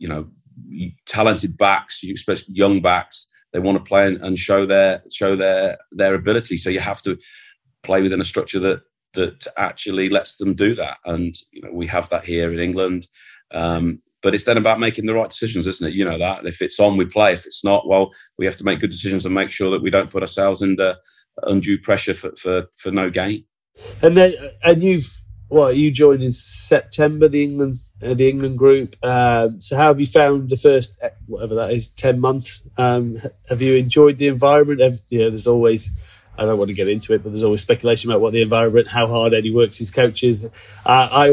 talented backs, especially young backs, they want to play and show their ability. So you have to play within a structure that actually lets them do that. And we have that here in England. But it's then about making the right decisions, isn't it? You know that. If it's on, we play. If it's not, well, we have to make good decisions and make sure that we don't put ourselves under undue pressure for no gain. And you joined in September, the England group. So how have you found the first, whatever that is, 10 months? Have you enjoyed the environment? There's always, I don't want to get into it, but there's always speculation about what the environment, how hard Eddie works his coaches. I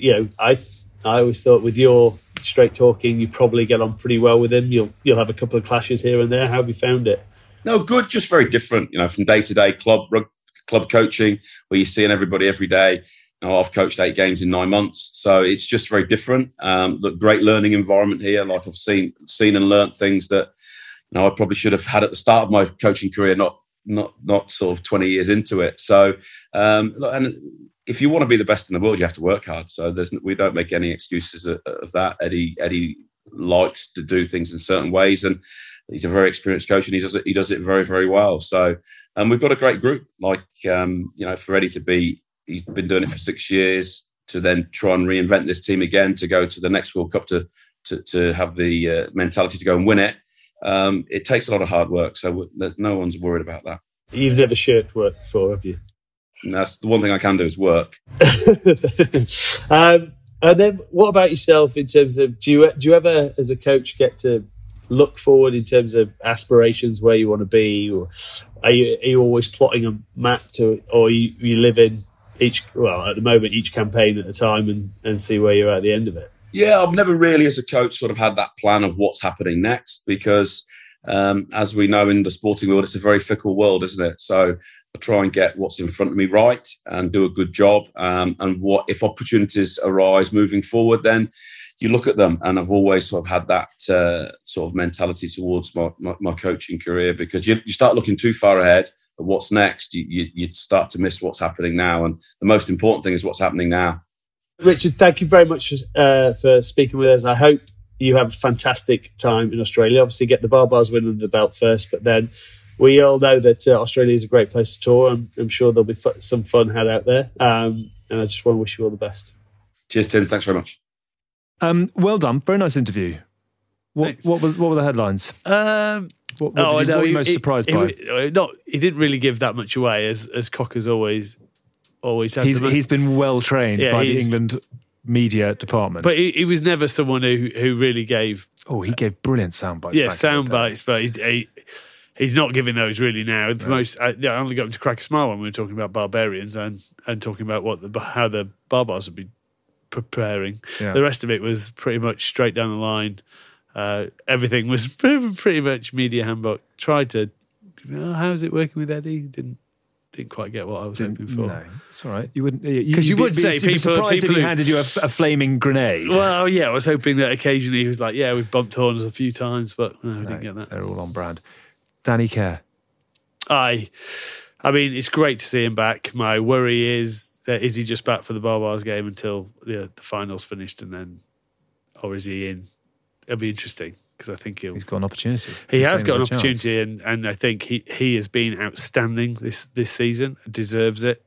always thought with your straight talking, you probably get on pretty well with him. You'll have a couple of clashes here and there. How have you found it? No, good, just very different, from day to day club coaching, where you're seeing everybody every day. I've coached 8 games in 9 months, so it's just very different. Great learning environment here. Like I've seen and learnt things that I probably should have had at the start of my coaching career, not sort of 20 years into it. So, and if you want to be the best in the world, you have to work hard. So we don't make any excuses of that. Eddie likes to do things in certain ways, and he's a very experienced coach, and he does it very, very well. So, and we've got a great group. Like for Eddie to be. He's been doing it for 6 years, to then try and reinvent this team again, to go to the next World Cup, to have the mentality to go and win it. It takes a lot of hard work, so no one's worried about that. You've never shirked work before, have you? And that's the one thing I can do is work. And then what about yourself in terms of, do you ever, as a coach, get to look forward in terms of aspirations, where you want to be? Or are you always plotting a map or you live in at the moment, each campaign at a time and see where you're at the end of it? Yeah, I've never really, as a coach, sort of had that plan of what's happening next, because as we know in the sporting world, it's a very fickle world, isn't it? So I try and get what's in front of me right and do a good job. And what if opportunities arise moving forward, then you look at them. And I've always sort of had that sort of mentality towards my coaching career, because you start looking too far ahead. What's next, you start to miss what's happening now, and the most important thing is what's happening now. Richard, thank you very much for speaking with us. I hope you have a fantastic time in Australia. Obviously get the Barbars win under the belt first, but then we all know that Australia is a great place to tour. I'm sure there'll be some fun had out there, and I just want to wish you all the best. Cheers, Tim. Thanks very much. Well done. Very nice interview. What were the headlines? What were you most surprised by? He didn't really give that much away, as Cocker's always had. He's been well trained by the England media department, but he was never someone who really gave. Oh, he gave brilliant sound bites. Yeah, sound bites, but he's not giving those really now. The most, I only got him to crack a smile when we were talking about Barbarians and talking about how the Barbars would be preparing. Yeah. The rest of it was pretty much straight down the line. Everything was pretty much media handbook. Tried to, how's it working with Eddie? Didn't quite get what I was hoping for. No, it's all right. You wouldn't, because you would say people surprised if he handed you a flaming grenade. Well, yeah, I was hoping that occasionally he was like, "Yeah, we've bumped horns a few times," but no, we didn't get that. They're all on brand. Danny Care. I mean, it's great to see him back. My worry is that is he just back for the Barbars game until the finals finished, and then, or is he in? It'll be interesting. because I think he's got an opportunity. He has got an opportunity, and I think he has been outstanding this season. Deserves it.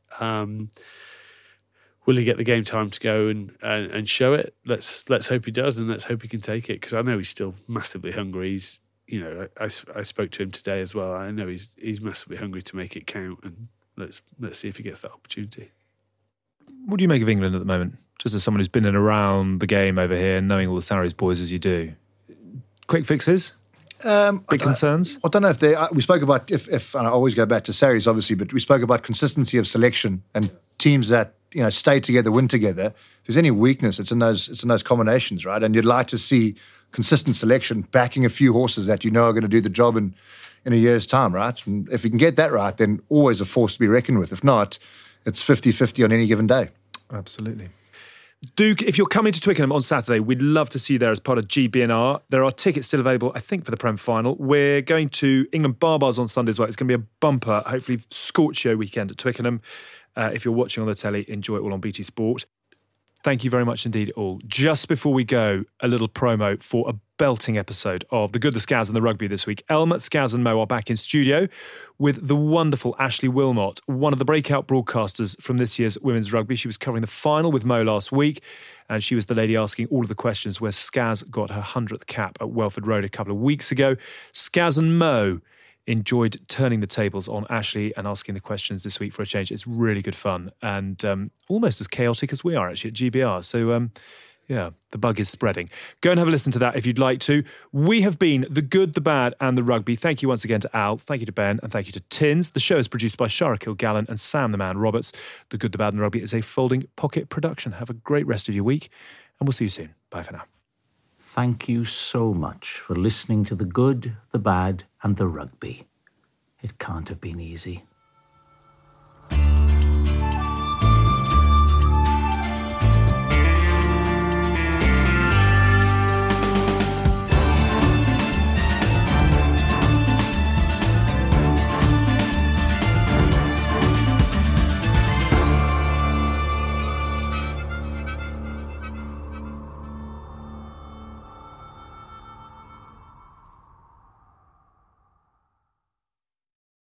Will he get the game time to go and show it? Let's hope he does, and let's hope he can take it, because I know he's still massively hungry. He's, I spoke to him today as well. I know he's massively hungry to make it count, and let's see if he gets that opportunity. What do you make of England at the moment? Just as someone who's been in and around the game over here, knowing all the Sarries boys as you do. Quick fixes? Big concerns? I don't know if we spoke about, if and I always go back to Sarries obviously, but we spoke about consistency of selection and teams that, stay together, win together. If there's any weakness, it's in those combinations, right? And you'd like to see consistent selection, backing a few horses that are going to do the job in a year's time, right? And if you can get that right, then always a force to be reckoned with. If not, it's 50-50 on any given day. Absolutely. Duke, if you're coming to Twickenham on Saturday, we'd love to see you there as part of GBNR. There are tickets still available, I think, for the Prem final. We're going to England Barbars on Sunday as well. It's going to be a bumper, hopefully scorchio weekend at Twickenham. If you're watching on the telly, enjoy it all on BT Sport. Thank you very much indeed all. Just before we go, a little promo for a belting episode of The Good, the Skaz and the Rugby this week. Elma, Skaz and Mo are back in studio with the wonderful Ashley Wilmot, one of the breakout broadcasters from this year's women's rugby. She was covering the final with Mo last week, and she was the lady asking all of the questions where Skaz got her 100th cap at Welford Road a couple of weeks ago. Skaz and Mo enjoyed turning the tables on Ashley and asking the questions this week for a change. It's really good fun and almost as chaotic as we are actually at GBR. So, the bug is spreading. Go and have a listen to that if you'd like to. We have been The Good, the Bad and the Rugby. Thank you once again to Al. Thank you to Ben. And thank you to Tins. The show is produced by Shara Kilgallen and Sam the Man Roberts. The Good, the Bad and the Rugby is a Folding Pocket production. Have a great rest of your week and we'll see you soon. Bye for now. Thank you so much for listening to The Good, the Bad and the Rugby. It can't have been easy.